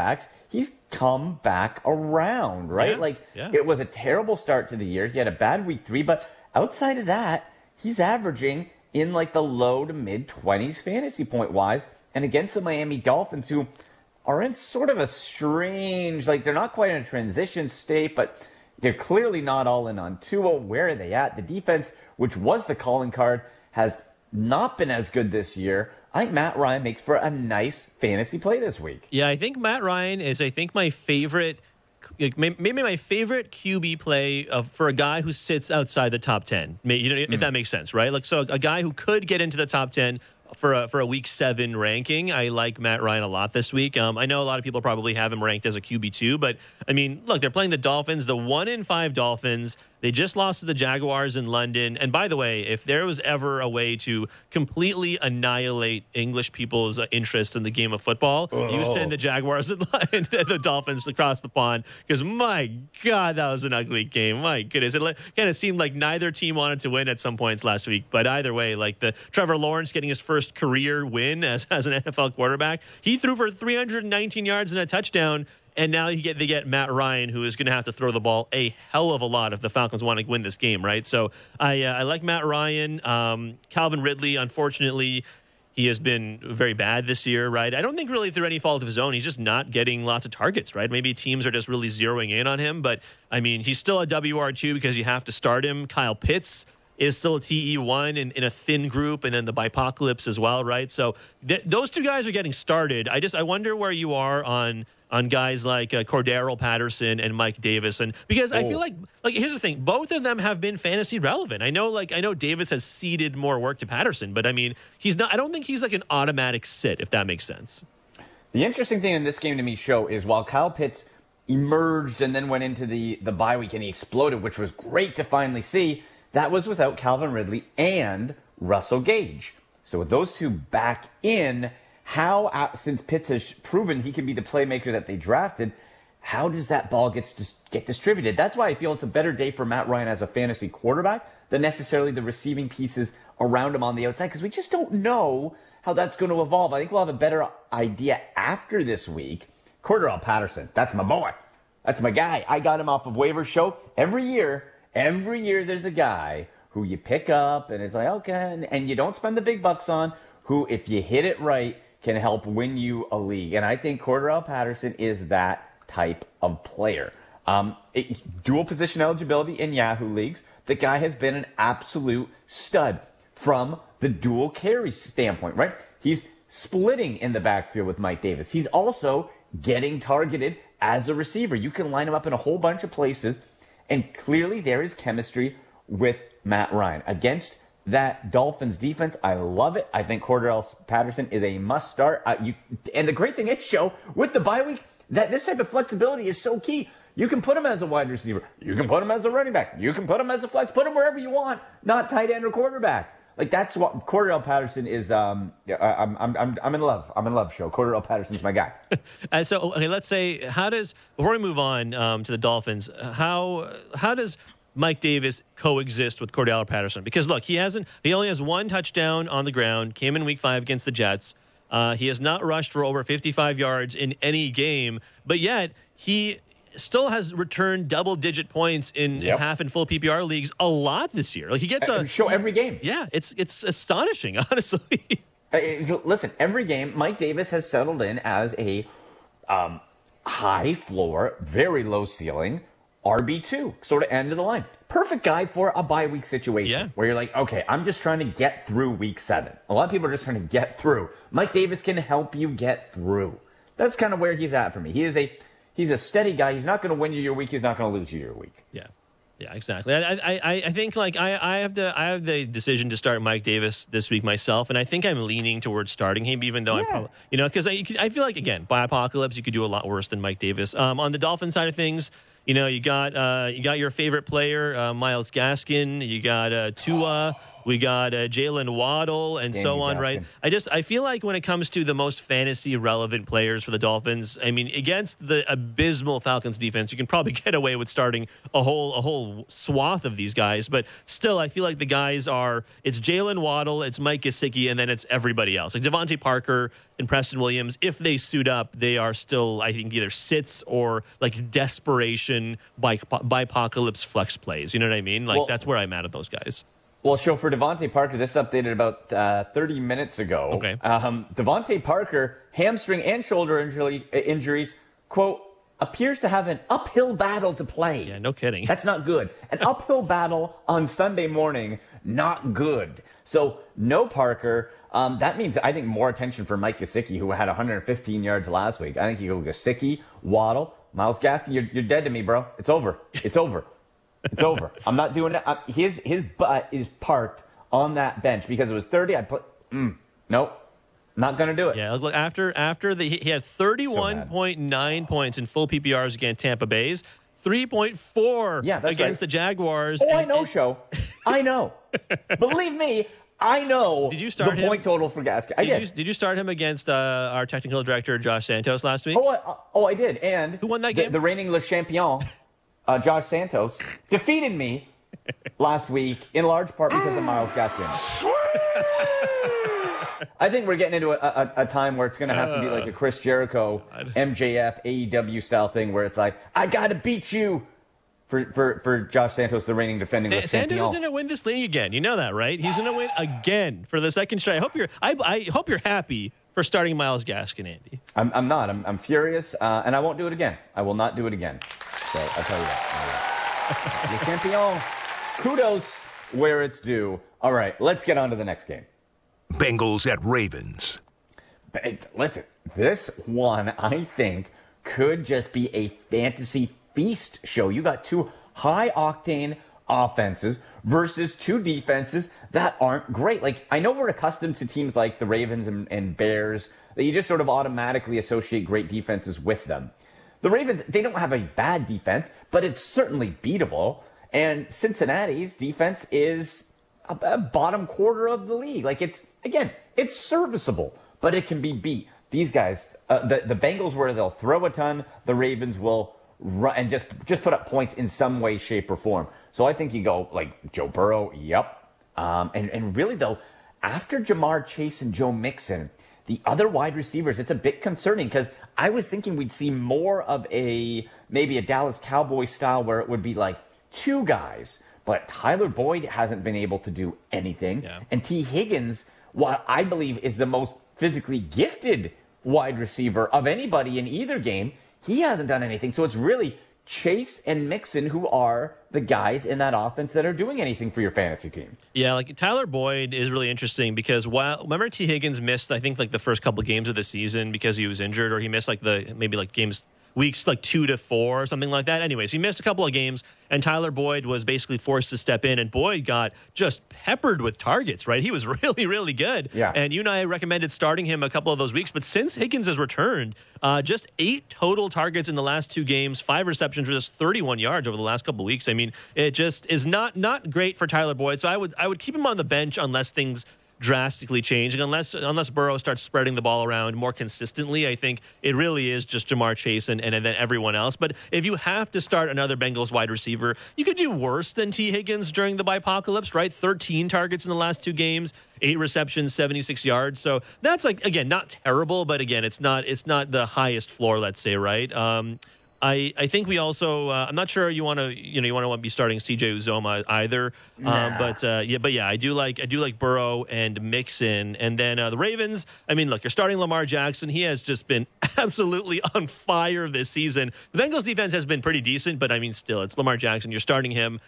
Speaker 2: he's come back around, right? It was a terrible start to the year. He had a bad week 3, but outside of that, he's averaging in like the low to mid 20s fantasy point wise. And against the Miami Dolphins, who are in sort of a strange, like they're not quite in a transition state, but they're clearly not all in on Tua. Where are they at? The defense, which was the calling card, has not been as good this year. I think Matt Ryan makes for a nice fantasy play this week.
Speaker 3: Yeah, I think Matt Ryan is, my favorite, maybe my favorite QB play for a guy who sits outside the top 10. If that makes sense, right? So a guy who could get into the top 10 for a week 7 ranking. I like Matt Ryan a lot this week. I know a lot of people probably have him ranked as a QB2, but I mean, look, they're playing the Dolphins, the 1-5 Dolphins. They just lost to the Jaguars in London. And by the way, if there was ever a way to completely annihilate English people's interest in the game of football, you send the Jaguars and the Dolphins across the pond. Because my God, that was an ugly game. My goodness. It kind of seemed like neither team wanted to win at some points last week. But either way, like the Trevor Lawrence getting his first career win as an NFL quarterback, he threw for 319 yards and a touchdown. And now they get Matt Ryan, who is going to have to throw the ball a hell of a lot if the Falcons want to win this game, right? So I like Matt Ryan. Calvin Ridley, unfortunately, he has been very bad this year, right? I don't think really through any fault of his own. He's just not getting lots of targets, right? Maybe teams are just really zeroing in on him. But, I mean, he's still a WR2 because you have to start him. Kyle Pitts is still a TE1 in a thin group, and then the Bipocalypse as well, right? So those two guys are getting started. I wonder where you are on guys like Cordero Patterson and Mike Davis, and because I feel like here's the thing, both of them have been fantasy relevant. I know Davis has ceded more work to Patterson, but I mean he's not. I don't think he's like an automatic sit, if that makes sense.
Speaker 2: The interesting thing in this game to me, Show, is while Kyle Pitts emerged and then went into the bye week and he exploded, which was great to finally see, that was without Calvin Ridley and Russell Gage. So with those two back in, how, since Pitts has proven he can be the playmaker that they drafted, how does that ball get distributed? That's why I feel it's a better day for Matt Ryan as a fantasy quarterback than necessarily the receiving pieces around him on the outside, because we just don't know how that's going to evolve. I think we'll have a better idea after this week. Cordero Patterson, that's my boy. That's my guy. I got him off of waivers. Show. Every year there's a guy who you pick up, and it's like, okay, and you don't spend the big bucks on, who, if you hit it right, can help win you a league. And I think Cordero Patterson is that type of player. Dual position eligibility in Yahoo leagues. The guy has been an absolute stud from the dual carry standpoint, right? He's splitting in the backfield with Mike Davis. He's also getting targeted as a receiver. You can line him up in a whole bunch of places, and clearly there is chemistry with Matt Ryan. Against that Dolphins defense, I love it. I think Cordero Patterson is a must start. And the great thing is, Show, with the bye week, that this type of flexibility is so key. You can put him as a wide receiver. You can put him as a running back. You can put him as a flex. Put him wherever you want, not tight end or quarterback. Like, that's what Cordero Patterson is. I'm in love. I'm in love, Show. Cordero Patterson's my guy.
Speaker 3: So, okay, let's say, before we move on to the Dolphins, how does Mike Davis coexist with Cordero Patterson? Because look, he only has one touchdown on the ground, came in week 5 against the Jets. He has not rushed for over 55 yards in any game, but yet he still has returned double-digit points in half and full PPR leagues a lot this year. Like, he gets
Speaker 2: Show every game.
Speaker 3: Yeah, it's astonishing, honestly.
Speaker 2: Listen, every game, Mike Davis has settled in as a high floor, very low ceiling RB2, sort of end of the line. Perfect guy for a bye week situation where you're like, okay, I'm just trying to get through week 7. A lot of people are just trying to get through. Mike Davis can help you get through. That's kind of where he's at for me. He's a steady guy. He's not going to win you your week. He's not going to lose you your week.
Speaker 3: Yeah, exactly. I think like I have the decision to start Mike Davis this week myself, and I think I'm leaning towards starting him, even though I'm probably, because I feel like, again, by Apocalypse, you could do a lot worse than Mike Davis. On the Dolphin side of things, you got your favorite player, Myles Gaskin. You got Tua. We got Jalen Waddle and so on, right? I feel like when it comes to the most fantasy relevant players for the Dolphins, I mean, against the abysmal Falcons defense, you can probably get away with starting a whole swath of these guys. But still, I feel like the guys it's Jalen Waddle, it's Mike Gesicki, and then it's everybody else. Like Devontae Parker and Preston Williams, if they suit up, they are still, I think, either sits or like desperation by-apocalypse flex plays. You know what I mean? Like, that's where I'm at those guys.
Speaker 2: Well, so for Devontae Parker, this updated about 30 minutes ago.
Speaker 3: Okay.
Speaker 2: Devontae Parker, hamstring and shoulder injuries, quote, appears to have an uphill battle to play.
Speaker 3: Yeah, no kidding.
Speaker 2: That's not good. An uphill battle on Sunday morning, not good. So no Parker. That means, I think, more attention for Mike Gesicki, who had 115 yards last week. I think you go Gesicki, Waddle, Myles Gaskin. You're dead to me, bro. It's over. It's over. It's over. I'm not doing it. His butt is parked on that bench because it was 30. I'd put. Nope. Not going to do it.
Speaker 3: Yeah, look, after he had 31.9 points in full PPRs against Tampa Bay's, 3.4 against the Jaguars.
Speaker 2: Oh, I know, Show. I know. Believe me, I know.
Speaker 3: Did you start
Speaker 2: the point total for Gaskin?
Speaker 3: Did you start him against our technical director, Josh Santos, last week?
Speaker 2: I did. And
Speaker 3: who won that game?
Speaker 2: The reigning Le Champion, Josh Santos, defeated me last week in large part because of Myles Gaskin. I think we're getting into a time where it's going to have to be like a Chris Jericho, MJF, AEW style thing where it's like, I got to beat you for Josh Santos, the reigning defending champion.
Speaker 3: Santos is going to win this thing again. You know that, right? He's going to win again for the second straight. I hope you're happy for starting Myles Gaskin, Andy.
Speaker 2: I'm not. I'm furious, and I won't do it again. I will not do it again. So I'll tell you that. Le Champion, kudos where it's due. All right, let's get on to the next game.
Speaker 1: Bengals at Ravens.
Speaker 2: Listen, this one, I think, could just be a fantasy feast show. You got two high-octane offenses versus two defenses that aren't great. Like, I know we're accustomed to teams like the Ravens and Bears that you just sort of automatically associate great defenses with them. The Ravens, they don't have a bad defense, but it's certainly beatable. And Cincinnati's defense is a bottom quarter of the league. Like, it's serviceable, but it can be beat. These guys, the Bengals, where they'll throw a ton, the Ravens will run and just put up points in some way, shape, or form. So I think you go like Joe Burrow, yep. And really, though, after Jamar Chase and Joe Mixon, the other wide receivers, it's a bit concerning because I was thinking we'd see more of maybe a Dallas Cowboys style where it would be like two guys. But Tyler Boyd hasn't been able to do anything. Yeah. And T. Higgins, while I believe is the most physically gifted wide receiver of anybody in either game, he hasn't done anything. So it's really Chase and Mixon who are the guys in that offense that are doing anything for your fantasy team.
Speaker 3: Yeah, like Tyler Boyd is really interesting because remember T. Higgins missed, I think, like the first couple of games of the season because he was injured, or he missed like weeks like 2 to 4 or something like that. Anyways, he missed a couple of games, and Tyler Boyd was basically forced to step in, and Boyd got just peppered with targets, right? He was really, really good.
Speaker 2: Yeah.
Speaker 3: And you and I recommended starting him a couple of those weeks, but since Higgins has returned, just 8 total targets in the last 2 games, 5 receptions for just 31 yards over the last couple of weeks. I mean, it just is not great for Tyler Boyd. So I would keep him on the bench unless things drastically changing, unless Burrow starts spreading the ball around more consistently. I think it really is just Jamar Chase and then everyone else. But if you have to start another Bengals wide receiver, you could do worse than T. Higgins during the bipocalypse, right? 13 targets in the last 2 games, 8 receptions, 76 yards. So that's, like, again, not terrible, but again, it's not the highest floor, let's say, right? I think we also I'm not sure you want to be starting CJ Uzoma either.
Speaker 2: Nah.
Speaker 3: But I do like Burrow and Mixon, and then the Ravens. I mean, look, you're starting Lamar Jackson. He has just been absolutely on fire this season. The Bengals defense has been pretty decent, but I mean, still, it's Lamar Jackson. You're starting him.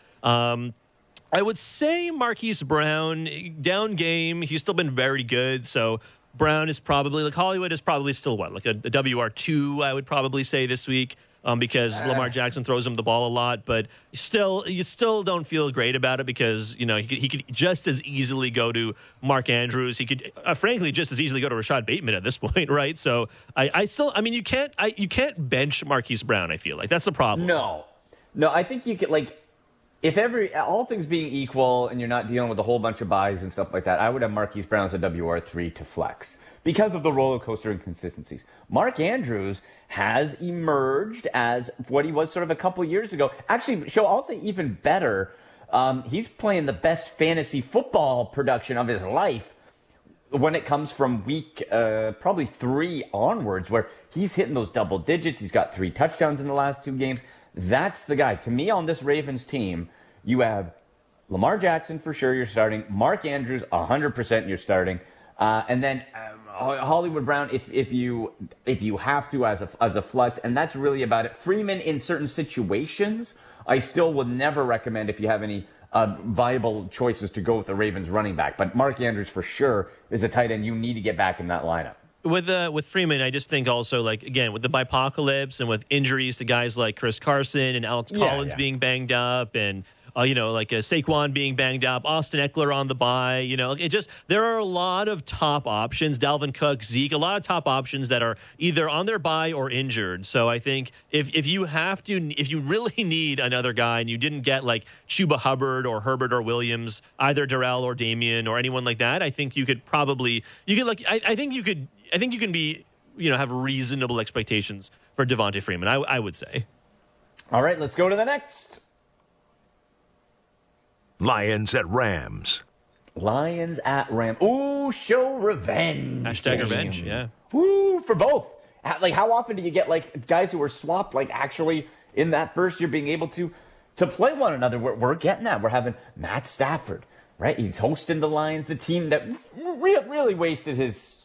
Speaker 3: I would say Marquise Brown, down game. He's still been very good. So Brown is probably, like, Hollywood is probably still like a WR2, I would probably say this week. Because Lamar Jackson throws him the ball a lot, but you still don't feel great about it because, you know, he could just as easily go to Mark Andrews. He could, frankly, just as easily go to Rashad Bateman at this point, right? So you can't bench Marquise Brown. I feel like that's the problem.
Speaker 2: No, I think you could, like, if all things being equal and you're not dealing with a whole bunch of buys and stuff like that, I would have Marquise Brown as a WR3 to flex because of the roller coaster inconsistencies. Mark Andrews has emerged as what he was sort of a couple years ago. Actually, I'll say even better. He's playing the best fantasy football production of his life when it comes from week probably 3 onwards, where he's hitting those double digits. He's got 3 touchdowns in the last 2 games. That's the guy. To me, on this Ravens team, you have Lamar Jackson for sure you're starting, Mark Andrews 100% you're starting, and then Hollywood Brown if you have to as a flex, and that's really about it. Freeman in certain situations, I still would never recommend if you have any viable choices to go with the Ravens running back. But Mark Andrews for sure is a tight end you need to get back in that lineup.
Speaker 3: With Freeman, I just think also, like, again, with the bipocalypse and with injuries to guys like Chris Carson and Alex Collins being banged up and, Saquon being banged up, Austin Eckler on the bye, there are a lot of top options, Dalvin Cook, Zeke, a lot of top options that are either on their bye or injured. So I think if you really need another guy and you didn't get like Chuba Hubbard or Herbert or Williams, either Darrell or Damian or anyone like that, I think you could probably, I think you can be, have reasonable expectations for Devontae Freeman, I would say.
Speaker 2: All right, let's go to the next.
Speaker 1: Lions at Rams.
Speaker 2: Lions at Rams. Ooh, show revenge.
Speaker 3: Hashtag revenge, yeah.
Speaker 2: Ooh, for both. Like, how often do you get, like, guys who are swapped, like, actually in that first year being able to play one another? We're getting that. We're having Matt Stafford, right? He's hosting the Lions, the team that really wasted his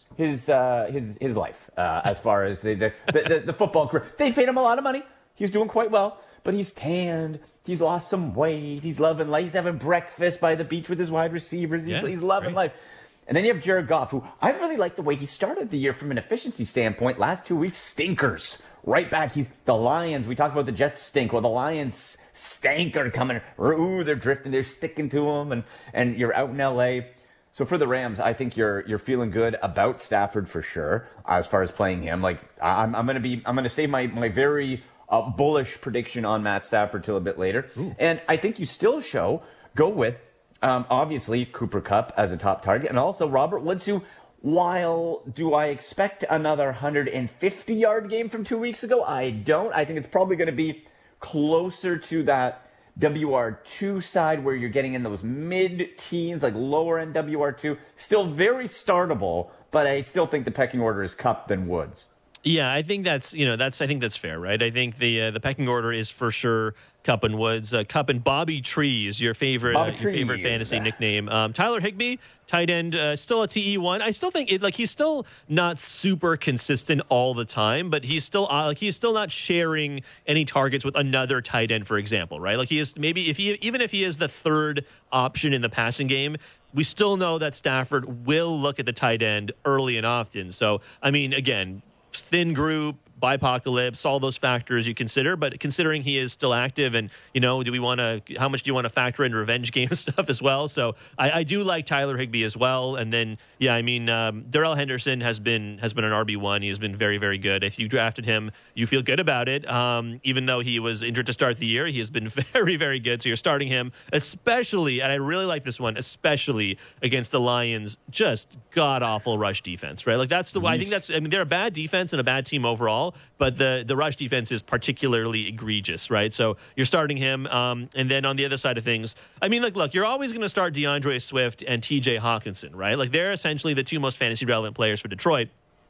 Speaker 2: life as far as the football career. They paid him a lot of money. He's doing quite well, but he's tanned. He's lost some weight. He's loving life. He's having breakfast by the beach with his wide receivers. He's loving life. And then you have Jared Goff, who I really like the way he started the year from an efficiency standpoint. Last 2 weeks, stinkers. Right back. The Lions. We talked about the Jets stink. Well, the Lions stank are coming. Ooh, they're drifting. They're sticking to them. And you're out in L.A. So for the Rams, I think you're feeling good about Stafford for sure as far as playing him. Like, I'm going to save my very bullish prediction on Matt Stafford till a bit later. Ooh. And I think you still go with, obviously, Cooper Kupp as a top target, and also Robert Woods, who, while do I expect another 150-yard game from 2 weeks ago? I don't. I think it's probably going to be closer to that WR2 side where you're getting in those mid-teens, like lower-end WR2. Still very startable, but I still think the pecking order is Kupp then Woods.
Speaker 3: Yeah, I think that's fair, right? I think the pecking order is for sure Kupp and Woods. Kupp and Bobby Trees, your favorite fantasy nickname. Tyler Higbee, tight end, still a TE1. I still think he's still not super consistent all the time, but he's still not sharing any targets with another tight end, for example, right? Like, he is, maybe even if he is the third option in the passing game, we still know that Stafford will look at the tight end early and often. So, I mean, again, thin group, bipocalypse, all those factors you consider, but considering he is still active and, how much do you want to factor in revenge game stuff as well? So I do like Tyler Higbee as well. And then, Darrell Henderson has been an RB1. He has been very, very good. If you drafted him, you feel good about it. Even though he was injured to start the year, he has been very, very good. So you're starting him, especially, and I really like this one, especially against the Lions, just god-awful rush defense, right? Like, they're a bad defense and a bad team overall, but the rush defense is particularly egregious, right? So you're starting him. And then on the other side of things, I mean, look, you're always going to start DeAndre Swift and TJ Hawkinson, right? Like, they're essentially the two most fantasy relevant players for Detroit.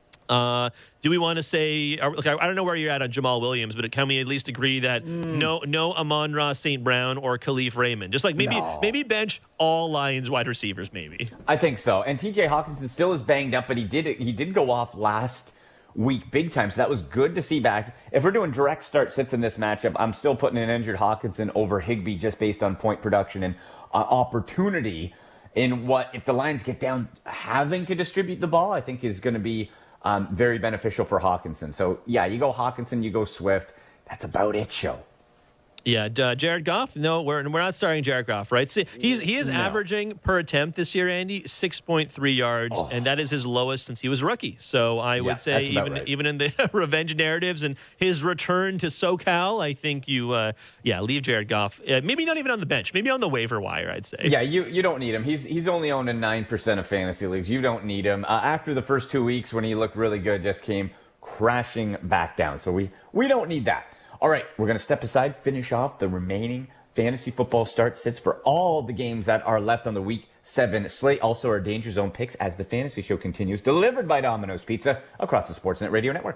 Speaker 3: Do we want to say, I don't know where you're at on Jamal Williams, but can we at least agree that no Amon-Ra St. Brown or Khalif Raymond? Just like maybe bench all Lions wide receivers, maybe.
Speaker 2: I think so. And TJ Hawkinson still is banged up, but he did go off last week big time, so that was good to see back. If we're doing direct start sits in this matchup, I'm still putting an injured Hawkinson over Higbee just based on point production and opportunity in what, if the Lions get down having to distribute the ball, I think is going to be very beneficial for Hawkinson. So, yeah, you go Hawkinson, you go Swift. That's about it, show.
Speaker 3: Yeah, Jared Goff. No, we're not starting Jared Goff, right? See, he is averaging per attempt this year, Andy, 6.3 yards, and that is his lowest since he was rookie. So I would say even in the revenge narratives and his return to SoCal, I think you leave Jared Goff. Maybe not even on the bench, maybe on the waiver wire. I'd say.
Speaker 2: Yeah, you don't need him. He's only owned in 9% of fantasy leagues. You don't need him. After the first 2 weeks when he looked really good, just came crashing back down. So we don't need that. All right, we're going to step aside, finish off the remaining fantasy football start sits for all the games that are left on the Week 7 slate. Also, our Danger Zone picks as the fantasy show continues, delivered by Domino's Pizza across the Sportsnet Radio Network.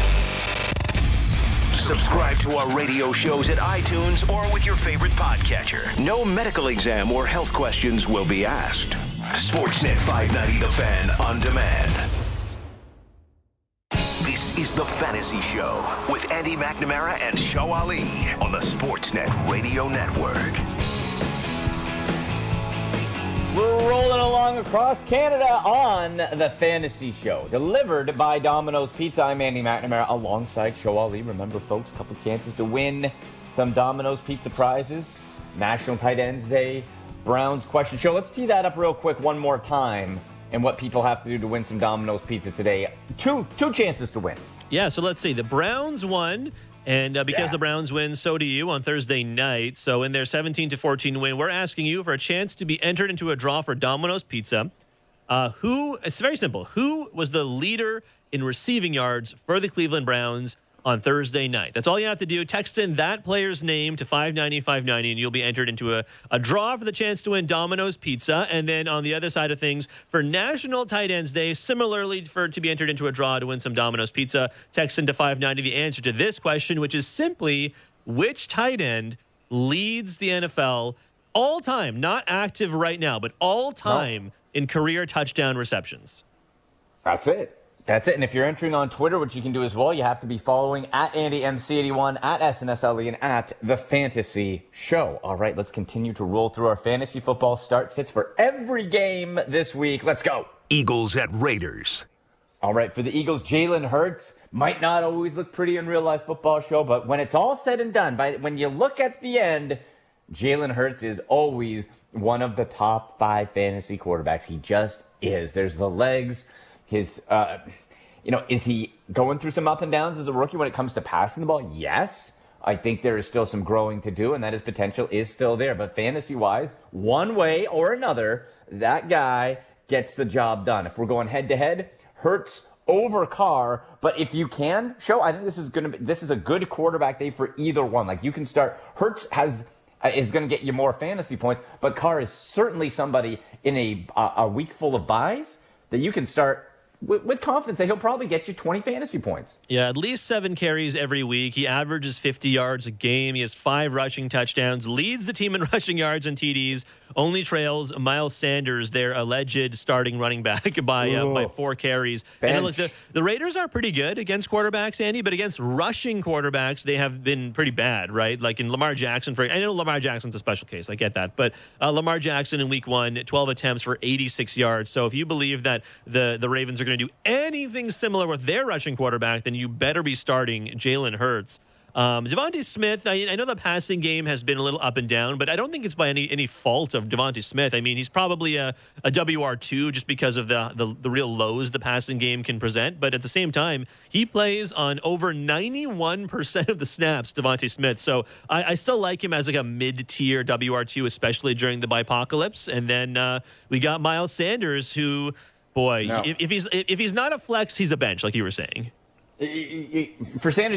Speaker 1: Subscribe to our radio shows at iTunes or with your favorite podcatcher. No medical exam or health questions will be asked. Sportsnet 590 The Fan on demand. This is The Fantasy Show with Andy McNamara and Show Ali on the Sportsnet Radio Network.
Speaker 2: We're rolling along across Canada on The Fantasy Show, delivered by Domino's Pizza. I'm Andy McNamara alongside Show Ali. Remember, folks, a couple chances to win some Domino's Pizza prizes. National Tight Ends Day, Browns Question Show. Let's tee that up real quick one more time. And what people have to do to win some Domino's Pizza today. Two chances to win.
Speaker 3: Yeah, so let's see. The Browns won, and because the Browns win, so do you on Thursday night. So in their 17-14 win, we're asking you for a chance to be entered into a draw for Domino's Pizza. It's very simple. Who was the leader in receiving yards for the Cleveland Browns on Thursday night? That's all you have to do. Text in that player's name to 590-590, and you'll be entered into a draw for the chance to win Domino's Pizza. And then on the other side of things, for National Tight Ends Day, similarly to be entered into a draw to win some Domino's Pizza, text into 590 the answer to this question, which is simply, which tight end leads the NFL all time, not active right now, but all time in career touchdown receptions?
Speaker 2: That's it. And if you're entering on Twitter, which you can do as well, you have to be following at AndyMC81, at SNSLE, and at The Fantasy Show. All right, let's continue to roll through our fantasy football start sits for every game this week. Let's go.
Speaker 1: Eagles at Raiders.
Speaker 2: All right, for the Eagles, Jalen Hurts might not always look pretty in real-life football show, but when it's all said and done, when you look at the end, Jalen Hurts is always one of the top 5 fantasy quarterbacks. He just is. There's the legs. His, is he going through some up and downs as a rookie when it comes to passing the ball? Yes. I think there is still some growing to do, and that his potential is still there. But fantasy-wise, one way or another, that guy gets the job done. If we're going head-to-head, Hurts over Carr. But if you can, I think this is a good quarterback day for either one. Like, you can start. Hurts is going to get you more fantasy points, but Carr is certainly somebody in a week full of buys that you can start with confidence that he'll probably get you 20 fantasy points.
Speaker 3: Yeah, at least 7 carries every week. He averages 50 yards a game. He has 5 rushing touchdowns, leads the team in rushing yards and TDs, only trails Miles Sanders, their alleged starting running back, by 4 carries.
Speaker 2: Bench.
Speaker 3: And look, the Raiders are pretty good against quarterbacks, Andy, but against rushing quarterbacks, they have been pretty bad, right? Like in Lamar Jackson, I know Lamar Jackson's a special case, I get that, but Lamar Jackson in week 1, 12 attempts for 86 yards. So if you believe that the Ravens are going to do anything similar with their rushing quarterback, then you better be starting Jalen Hurts. Devontae Smith, I know the passing game has been a little up and down, but I don't think it's by any fault of Devontae Smith. I mean, he's probably a WR2 just because of the real lows the passing game can present. But at the same time, he plays on over 91% of the snaps, Devontae Smith. So I still like him as like a mid-tier WR2, especially during the Bipocalypse. And then we got Miles Sanders, who, boy, no. if he's not a flex, he's a bench, like you were saying.
Speaker 2: For Sanders,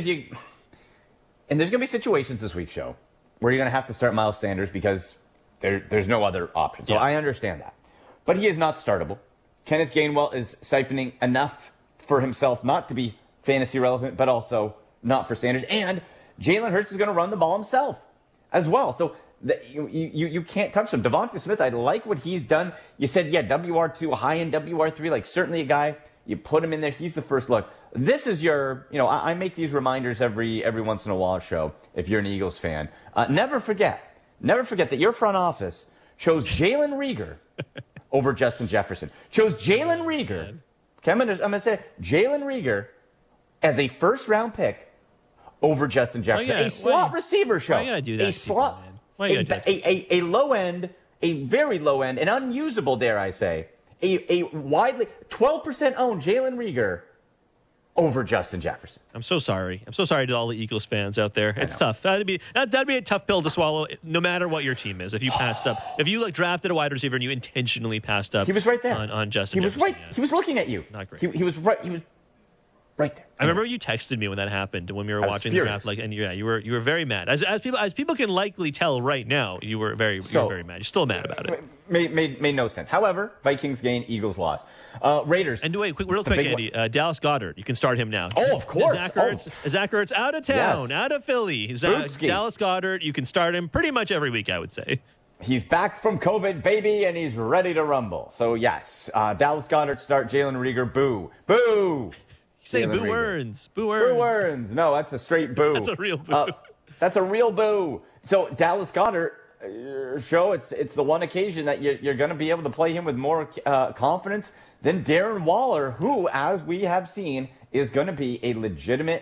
Speaker 2: and there's going to be situations this week, Show, where you're going to have to start Miles Sanders because there's no other option. So I understand that. But he is not startable. Kenneth Gainwell is siphoning enough for himself not to be fantasy relevant, but also not for Sanders. And Jalen Hurts is going to run the ball himself as well. So you can't touch him. Devontae Smith, I like what he's done. You said, WR2, high-end WR3, like certainly a guy, you put him in there, he's the first look. This is your, I make these reminders every once in a while, Show, if you're an Eagles fan. Never forget that your front office chose Jalen Reagor over Justin Jefferson. Chose Jalen Reagor. Okay, I'm going to say Jalen Reagor as a first-round pick over Justin Jefferson. A slot receiver show.
Speaker 3: Why you gotta do that?
Speaker 2: A slot.
Speaker 3: Man? Why you gotta do that?
Speaker 2: A low end, a very low end, an unusable, dare I say, a widely 12% owned Jalen Reagor over Justin Jefferson.
Speaker 3: I'm so sorry. I'm so sorry to all the Eagles fans out there. It's tough. That'd be a tough pill to swallow, no matter what your team is. If you passed up, if you drafted a wide receiver and you intentionally passed up,
Speaker 2: he was right there
Speaker 3: on Justin.
Speaker 2: He was
Speaker 3: Jefferson,
Speaker 2: right.
Speaker 3: yeah.
Speaker 2: He was looking at you.
Speaker 3: Not great.
Speaker 2: He was right. He was right there.
Speaker 3: I remember you texted me when that happened when we were watching the draft. And you were very mad. As people can likely tell right now, you were very mad. You're still mad about it.
Speaker 2: Made no sense. However, Vikings gain, Eagles lost. Raiders.
Speaker 3: And wait, real quick, Andy. Dallas Goedert, you can start him now.
Speaker 2: Oh, of course.
Speaker 3: Zach Ertz out of town, out of Philly. Dallas Goedert, you can start him pretty much every week, I would say.
Speaker 2: He's back from COVID, baby, and he's ready to rumble. So, yes, Dallas Goedert start, Jalen Reagor, boo. Boo!
Speaker 3: Say Boo Earns.
Speaker 2: Boo Earns. No, that's a straight boo.
Speaker 3: That's a real boo.
Speaker 2: That's a real boo. So Dallas Goedert, show it's the one occasion that you're going to be able to play him with more confidence than Darren Waller, who, as we have seen, is going to be a legitimate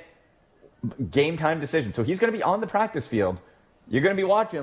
Speaker 2: game time decision. So he's going to be on the practice field. You're going to be watching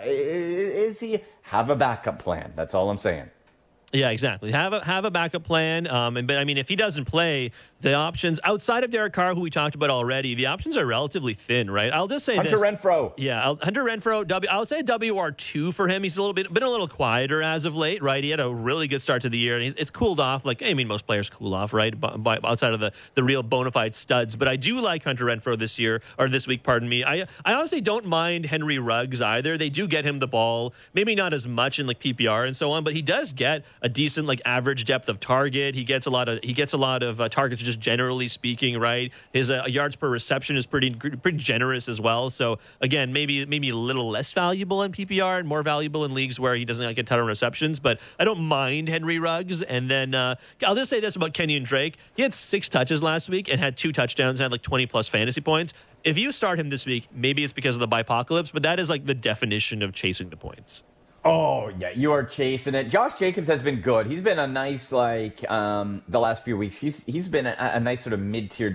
Speaker 2: is he have a backup plan? That's all I'm saying.
Speaker 3: Yeah, exactly. Have a backup plan. But I mean, if he doesn't play, the options outside of Derek Carr, who we talked about already, the options are relatively thin, right? I'll just say
Speaker 2: Hunter Renfrow.
Speaker 3: Yeah, Hunter Renfrow. I'll say WR2 for him. He's been a little quieter as of late, right? He had a really good start to the year, and it's cooled off. Most players cool off, right? Outside of the real bona fide studs. But I do like Hunter Renfrow this week. Pardon me. I honestly don't mind Henry Ruggs either. They do get him the ball, maybe not as much in PPR and so on, but he does get a decent average depth of target. He gets a lot of targets just generally speaking, right? His yards per reception is pretty generous as well. So again, maybe a little less valuable in PPR and more valuable in leagues where he doesn't get a ton of receptions. But I don't mind Henry Ruggs. And then I'll just say this about Kenyon Drake: he had 6 touches last week and had 2 touchdowns and had 20 plus fantasy points. If you start him this week, maybe it's because of the bipocalypse, but that is the definition of chasing the points.
Speaker 2: Oh, yeah, you are chasing it. Josh Jacobs has been good. He's been a nice, the last few weeks. He's been a nice sort of mid-tier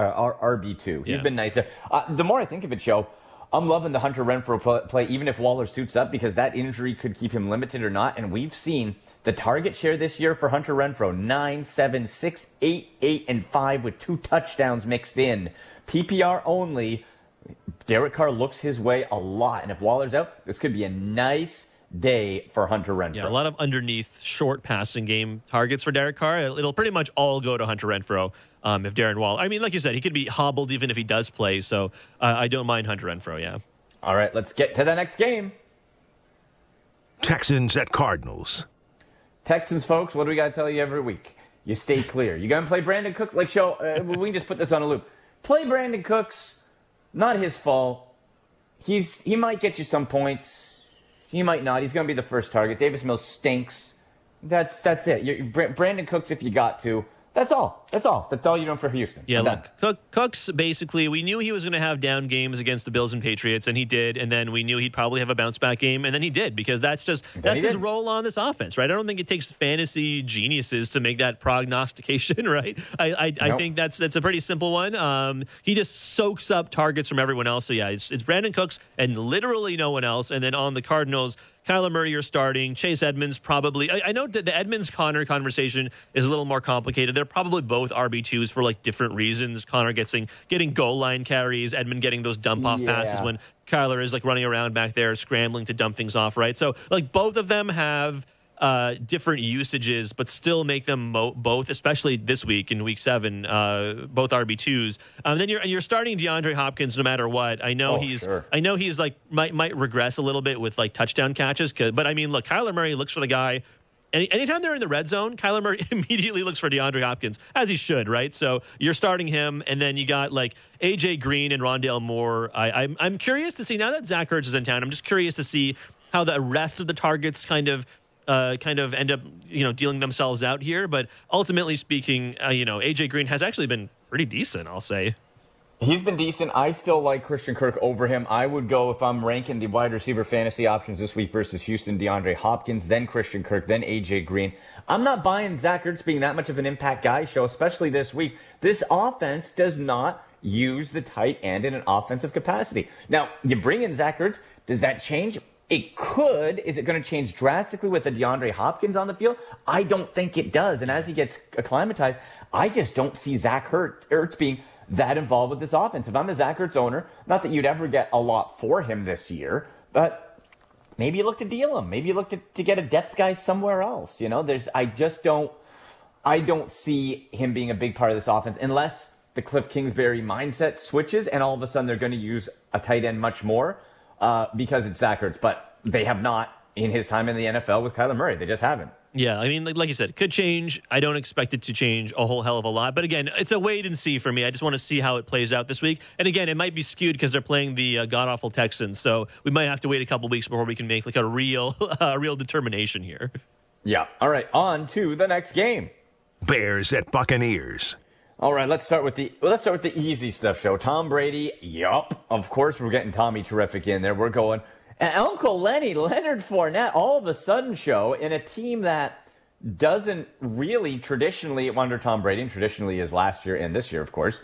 Speaker 2: RB2. He's been nice there. The more I think of it, Joe, I'm loving the Hunter Renfrow play, even if Waller suits up, because that injury could keep him limited or not. And we've seen the target share this year for Hunter Renfrow, 9, 7, 6, 8, 8, and 5 with 2 touchdowns mixed in. PPR only. Derek Carr looks his way a lot. And if Waller's out, this could be a nice day for Hunter Renfrow.
Speaker 3: Yeah, a lot of underneath short passing game targets for Derek Carr. It'll pretty much all go to Hunter Renfrow if Darren Waller. I mean, like you said, he could be hobbled even if he does play. So I don't mind Hunter Renfrow, yeah.
Speaker 2: All right, let's get to the next game.
Speaker 1: Texans at Cardinals.
Speaker 2: Texans, folks, what do we got to tell you every week? You stay clear. You going to play Brandon Cooks? We can just put this on a loop. Play Brandon Cooks. Not his fault. He might get you some points. He might not. He's going to be the first target. Davis Mills stinks. That's it. Brandon Cooks if you got to. That's all. That's all you're doing for Houston.
Speaker 3: Yeah, look, Cooks, basically, we knew he was going to have down games against the Bills and Patriots, and he did. And then we knew he'd probably have a bounce-back game, and then he did, because that's his role on this offense, right? I don't think it takes fantasy geniuses to make that prognostication, right? I think that's a pretty simple one. He just soaks up targets from everyone else. So, yeah, it's Brandon Cooks and literally no one else. And then on the Cardinals, Kyler Murray, you're starting. Chase Edmonds probably. I know that the Edmonds-Connor conversation is a little more complicated. They're probably both RB2s for different reasons. Connor getting goal line carries, Edmond getting those dump-off passes when Kyler is running around back there scrambling to dump things off, right? So both of them have different usages, but still make them both, especially this week in Week 7, both RB2s. Then you're starting DeAndre Hopkins no matter what. I know he's might regress a little bit with touchdown catches, but I mean, look, Kyler Murray looks for the guy. Anytime they're in the red zone, Kyler Murray immediately looks for DeAndre Hopkins, as he should, right? So you're starting him, and then you got AJ Green and Rondale Moore. I'm curious to see, now that Zach Ertz is in town, I'm just curious to see how the rest of the targets kind of end up, dealing themselves out here. But ultimately speaking, AJ Green has actually been pretty decent, I'll say.
Speaker 2: He's been decent. I still like Christian Kirk over him. I would go, if I'm ranking the wide receiver fantasy options this week versus Houston, DeAndre Hopkins, then Christian Kirk, then AJ Green. I'm not buying Zach Ertz being that much of an impact guy, especially this week. This offense does not use the tight end in an offensive capacity. Now, you bring in Zach Ertz. Does that change? It could. Is it going to change drastically with the DeAndre Hopkins on the field? I don't think it does. And as he gets acclimatized, I just don't see Zach Ertz being that involved with this offense. If I'm a Zach Ertz owner, not that you'd ever get a lot for him this year, but maybe you look to deal him. Maybe you look to get a depth guy somewhere else. I don't see him being a big part of this offense unless the Cliff Kingsbury mindset switches and all of a sudden they're going to use a tight end much more because it's Zach Ertz. But they have not in his time in the NFL with Kyler Murray. They just haven't.
Speaker 3: Yeah, I mean, like you said, it could change. I don't expect it to change a whole hell of a lot. But again, it's a wait and see for me. I just want to see how it plays out this week. And again, it might be skewed because they're playing the god-awful Texans. So we might have to wait a couple weeks before we can make like a real determination here.
Speaker 2: Yeah. All right, on to the next game.
Speaker 1: Bears at Buccaneers.
Speaker 2: All right, let's start with the easy stuff, show. Tom Brady, yup. Of course, we're getting Tommy Terrific in there. We're going. And Uncle Lenny, Leonard Fournette, all of a sudden, show in a team that doesn't really traditionally, under Tom Brady, and traditionally is last year and this year, of course,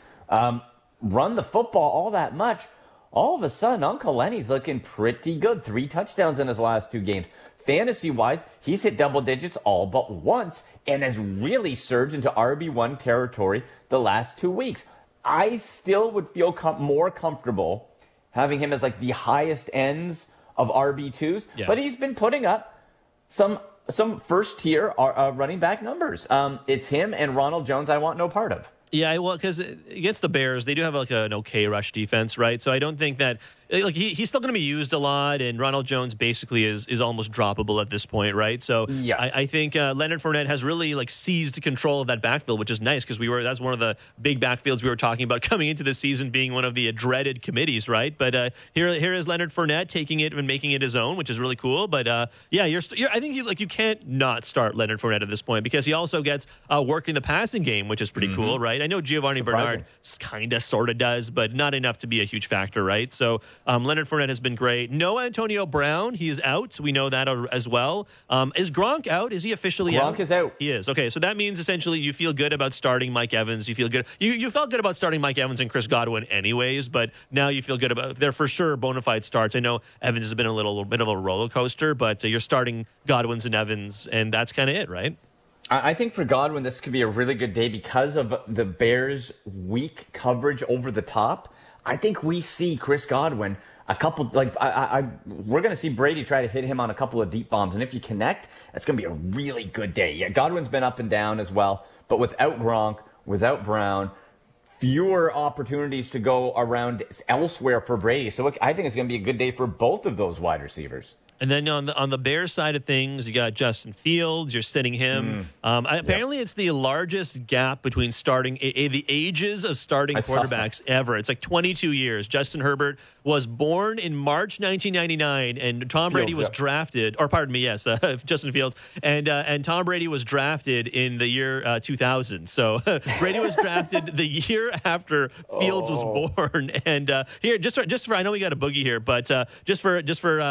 Speaker 2: run the football all that much. All of a sudden, Uncle Lenny's looking pretty good. 3 touchdowns in his last 2 games. Fantasy-wise, he's hit double digits all but once and has really surged into RB1 territory the last 2 weeks. I still would feel more comfortable having him as like the highest ends of RB2s, but he's been putting up some first-tier running back numbers. It's him and Ronald Jones I want no part of.
Speaker 3: Yeah, well, because against the Bears, they do have like an okay rush defense, right? So I don't think that like he's still going to be used a lot, and Ronald Jones basically is almost droppable at this point, right? So yes. I think Leonard Fournette has really like seized control of that backfield, which is nice because that's one of the big backfields we were talking about coming into the season being one of the dreaded committees, right? But here is Leonard Fournette taking it and making it his own, which is really cool. But I think you can't not start Leonard Fournette at this point because he also gets work in the passing game, which is pretty cool, right? I know Giovanni Bernard kind of sort of does, but not enough to be a huge factor, right? So Leonard Fournette has been great. No Antonio Brown. He is out. We know that as well. Is Gronk out? Is he officially out?
Speaker 2: Gronk is out.
Speaker 3: He is. Okay, so that means essentially you feel good about starting Mike Evans. You feel good. You felt good about starting Mike Evans and Chris Godwin anyways, but now you feel good about they're for sure bona fide starts. I know Evans has been a little bit of a roller coaster, but you're starting Godwins and Evans, and that's kind of it, right?
Speaker 2: I think for Godwin, this could be a really good day because of the Bears' weak coverage over the top. I think we see Chris Godwin a couple, we're going to see Brady try to hit him on a couple of deep bombs. And if you connect, that's going to be a really good day. Yeah, Godwin's been up and down as well. But without Gronk, without Brown, fewer opportunities to go around elsewhere for Brady. So I think it's going to be a good day for both of those wide receivers.
Speaker 3: And then on the Bears side of things, you got Justin Fields. You're sitting him. Apparently, it's the largest gap between starting the ages of starting quarterbacks ever. It's like 22 years. Justin Herbert was born in March 1999, and Tom Brady was drafted. Or pardon me, yes, Justin Fields, and Tom Brady was drafted in the year 2000. So Brady was drafted the year after Fields was born. And here, just for I know we got a boogie here, but just for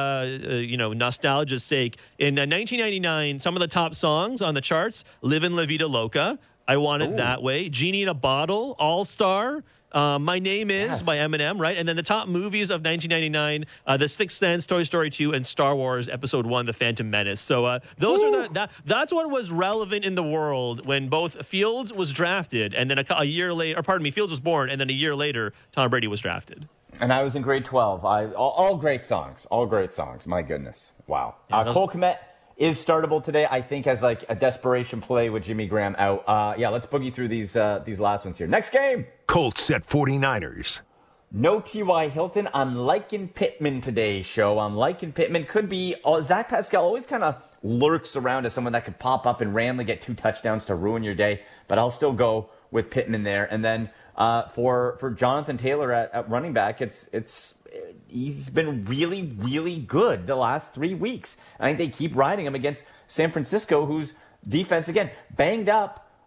Speaker 3: nostalgia's sake, in 1999, some of the top songs on the charts: "Livin' La Vida Loca," "I Want It That Way," "Genie in a Bottle," "All Star," "My Name Is" by Eminem, right? And then the top movies of 1999, The Sixth Sense, Toy Story 2, and Star Wars Episode 1, The Phantom Menace. So those are that's what was relevant in the world when both Fields was drafted and then a year later, Fields was born, and then a year later, Tom Brady was drafted.
Speaker 2: And I was in grade 12. All great songs. All great songs. My goodness. Wow. Cole Kmet is startable today, I think, as like a desperation play with Jimmy Graham out. Let's boogie through these last ones here. Next game.
Speaker 1: Colts at 49ers.
Speaker 2: No T.Y. Hilton. I'm liking Pittman today's show. I'm liking Pittman. Could be. Zach Pascal always kind of lurks around as someone that could pop up and randomly get 2 touchdowns to ruin your day. But I'll still go with Pittman there. And then for Jonathan Taylor at running back, he's been really, really good the last 3 weeks. I think they keep riding him against San Francisco, whose defense, again, banged up.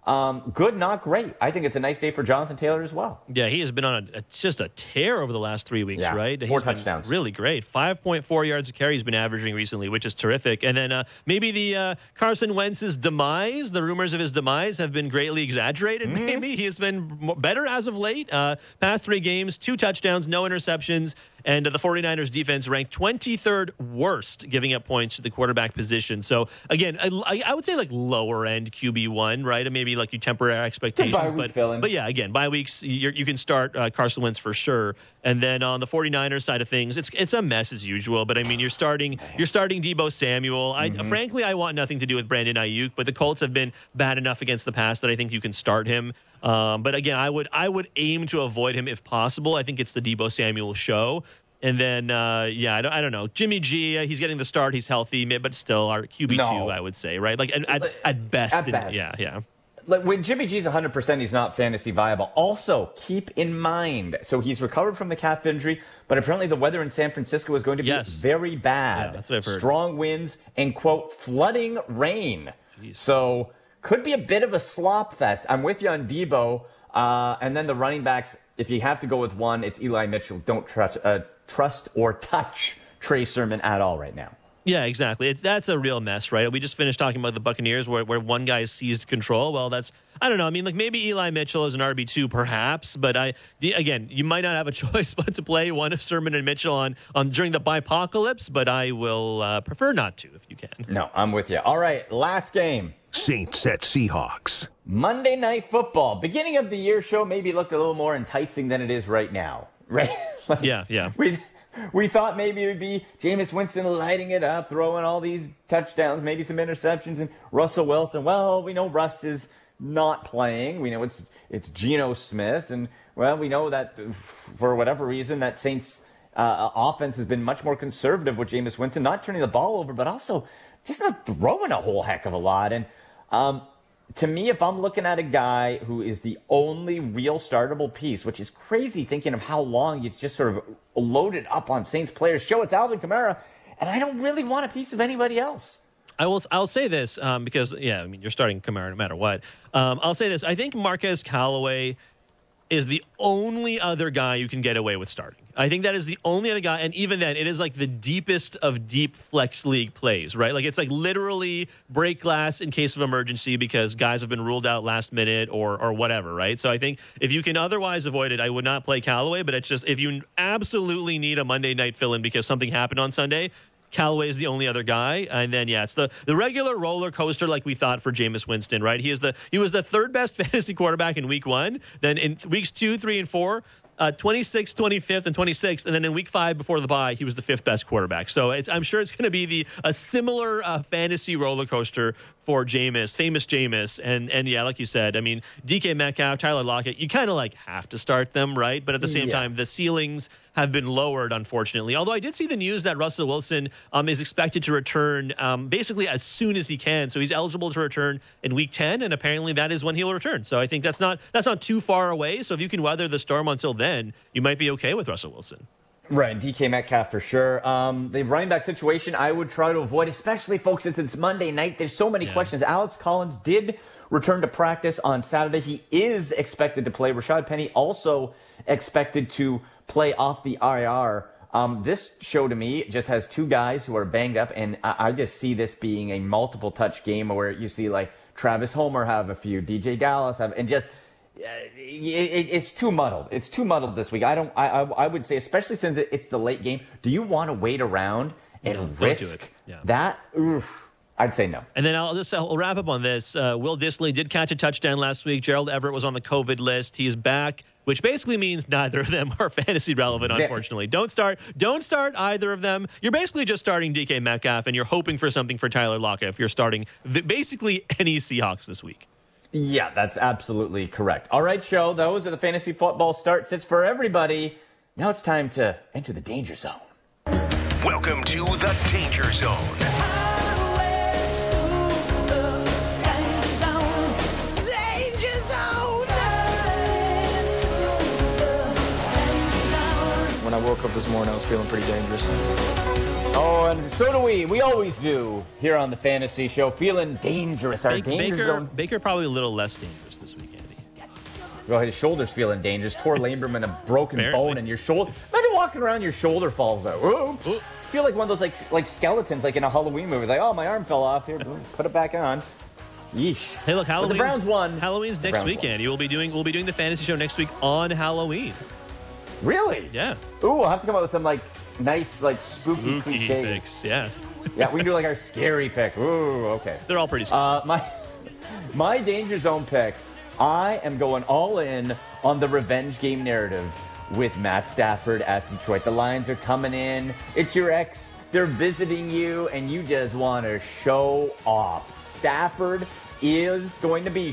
Speaker 2: Good, not great. I think it's a nice day for Jonathan Taylor as well.
Speaker 3: Yeah, he has been on just a tear over the last 3 weeks, right?
Speaker 2: 4 touchdowns.
Speaker 3: Really great. 5.4 yards a carry he's been averaging recently, which is terrific. And then maybe the Carson Wentz's demise, the rumors of his demise have been greatly exaggerated, maybe. He has been better as of late. Past 3 games, 2 touchdowns, no interceptions. And the 49ers defense ranked 23rd worst, giving up points to the quarterback position. So, again, I would say like lower end QB1, right? And maybe like you temper expectations. But yeah, again, bye weeks, you can start Carson Wentz for sure. And then on the 49ers side of things, it's a mess as usual. But, I mean, you're starting Deebo Samuel. Frankly, I want nothing to do with Brandon Ayuk, but the Colts have been bad enough against the pass that I think you can start him. But again, I would aim to avoid him if possible. I think it's the Deebo Samuel show. And then, I don't know. Jimmy G, he's getting the start. He's healthy, but still our QB2, I would say, right? Like at best.
Speaker 2: At best.
Speaker 3: Yeah.
Speaker 2: Like when Jimmy G's 100%, he's not fantasy viable. Also, keep in mind, so he's recovered from the calf injury, but apparently the weather in San Francisco is going to be very bad.
Speaker 3: Yeah, that's what I've heard.
Speaker 2: Strong winds and, quote, flooding rain.
Speaker 3: Jeez.
Speaker 2: So could be a bit of a slop fest. I'm with you on Deebo. And then the running backs, if you have to go with one, it's Eli Mitchell. Don't trust or touch Trey Sermon at all right now.
Speaker 3: Yeah, exactly. That's a real mess, right? We just finished talking about the Buccaneers where one guy seized control. Well, I don't know. I mean, like maybe Eli Mitchell is an RB2 perhaps, but again, you might not have a choice but to play one of Sermon and Mitchell on during the bipocalypse, but I will prefer not to if you can.
Speaker 2: No, I'm with you. All right, last game.
Speaker 1: Saints at Seahawks.
Speaker 2: Monday Night Football. Beginning of the year show maybe looked a little more enticing than it is right now, right?
Speaker 3: Yeah.
Speaker 2: We thought maybe it would be Jameis Winston lighting it up, throwing all these touchdowns, maybe some interceptions, and Russell Wilson. Well, we know Russ is not playing. We know it's Geno Smith, and well, we know that for whatever reason that Saints offense has been much more conservative with Jameis Winston, not turning the ball over, but also just not throwing a whole heck of a lot. And to me, if I'm looking at a guy who is the only real startable piece, which is crazy thinking of how long you just sort of loaded up on Saints players, it's Alvin Kamara, and I don't really want a piece of anybody else.
Speaker 3: I'll say this because, I mean, you're starting Kamara no matter what. I'll say this. I think Marquez Callaway is the only other guy you can get away with starting. I think that is the only other guy, and even then, it is like the deepest of deep flex league plays, right? Like it's like literally break glass in case of emergency because guys have been ruled out last minute or whatever, right? So I think if you can otherwise avoid it, I would not play Callaway, but it's just if you absolutely need a Monday night fill-in because something happened on Sunday, Callaway is the only other guy. And then, it's the regular roller coaster like we thought for Jameis Winston, right? He was the third best fantasy quarterback in week 1. Then in weeks 2, 3, and 4, 26th, 25th, and 26th. And then in week 5 before the bye, he was the 5th best quarterback. So I'm sure it's going to be a similar fantasy roller coaster for famous Jameis. And like you said, I mean, DK Metcalf, Tyler Lockett, you kind of like have to start them, right? But at the same time, the ceilings have been lowered, unfortunately. Although I did see the news that Russell Wilson is expected to return basically as soon as he can. So he's eligible to return in week 10, and apparently that is when he'll return. So I think that's not too far away. So if you can weather the storm until then, you might be okay with Russell Wilson.
Speaker 2: Right, DK Metcalf for sure. The running back situation I would try to avoid, especially, folks, since it's Monday night. There's so many questions. Alex Collins did return to practice on Saturday. He is expected to play. Rashad Penny also expected to play off the IR. This show to me just has 2 guys who are banged up, and I just see this being a multiple touch game where you see like Travis Homer have a few, DJ Dallas have, and just it's too muddled. It's too muddled this week. I would say, especially since it's the late game, do you want to wait around and risk that? Oof. I'd say no.
Speaker 3: And then I'll wrap up on this. Will Dissly did catch a touchdown last week. Gerald Everett was on the COVID list. He's back, which basically means neither of them are fantasy relevant, unfortunately. Don't start either of them. You're basically just starting DK Metcalf, and you're hoping for something for Tyler Lockett if you're starting basically any Seahawks this week.
Speaker 2: Yeah, that's absolutely correct. All right, show. Those are the fantasy football start sits for everybody. Now it's time to enter the danger zone.
Speaker 1: Welcome to the Danger Zone.
Speaker 4: When I woke up this morning, I was feeling pretty dangerous.
Speaker 2: Oh, and so do we. We always do here on the Fantasy Show. Feeling dangerous. Our danger zone.
Speaker 3: Baker probably a little less dangerous this week, Andy.
Speaker 2: Well, his shoulder's feeling dangerous. Tore Lamberman a broken bone in your shoulder. Imagine walking around, your shoulder falls out. Oops. Ooh. Feel like one of those like skeletons, like in a Halloween movie. Like, oh, my arm fell off. Here, put it back on. Yeesh.
Speaker 3: Hey, look,
Speaker 2: the Browns won.
Speaker 3: Halloween's next week, Andy. We'll be doing the Fantasy Show next week on Halloween.
Speaker 2: Really?
Speaker 3: Yeah.
Speaker 2: Ooh, I'll have to come up with some nice spooky cliches.
Speaker 3: Picks. Yeah.
Speaker 2: Yeah, we can do our scary pick. Ooh, okay.
Speaker 3: They're all pretty scary.
Speaker 2: My danger zone pick. I am going all in on the revenge game narrative with Matt Stafford at Detroit. The Lions are coming in. It's your ex. They're visiting you, and you just want to show off. Stafford is going to be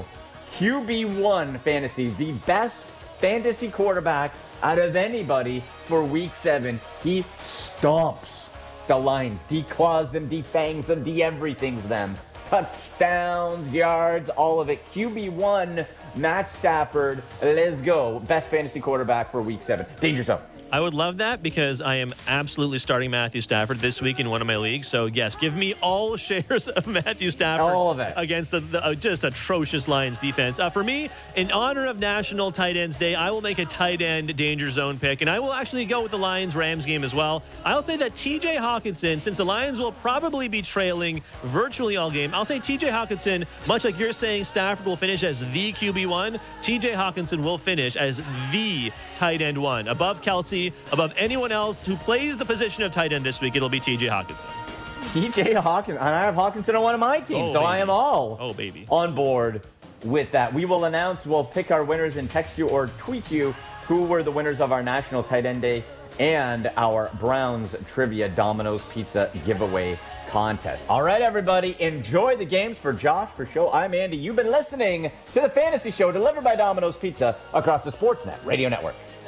Speaker 2: QB1 fantasy, the best fantasy quarterback out of anybody for Week 7. He stomps the Lions, declaws them, defangs them, de-everythings them. Touchdowns, yards, all of it. QB1, Matt Stafford. Let's go. Best fantasy quarterback for Week 7. Danger zone.
Speaker 3: I would love that because I am absolutely starting Matthew Stafford this week in one of my leagues. So, yes, give me all shares of Matthew Stafford.
Speaker 2: All of it.
Speaker 3: Against the just atrocious Lions defense. For me, in honor of National Tight Ends Day, I will make a tight end danger zone pick, and I will actually go with the Lions-Rams game as well. I'll say that TJ Hawkinson, since the Lions will probably be trailing virtually all game, I'll say TJ Hawkinson, much like you're saying Stafford will finish as the QB1, TJ Hawkinson will finish as the tight end 1. Above Kelsey, above anyone else who plays the position of tight end this week, it'll be TJ Hawkinson.
Speaker 2: TJ Hawkinson. And I have Hawkinson on one of my teams, so baby. I am all on board with that. We'll pick our winners and text you or tweet you who were the winners of our National Tight End Day and our Browns Trivia Domino's Pizza giveaway contest. All right, everybody, enjoy the games. For Josh, for show, I'm Andy. You've been listening to the Fantasy Show delivered by Domino's Pizza across the Sportsnet Radio Network.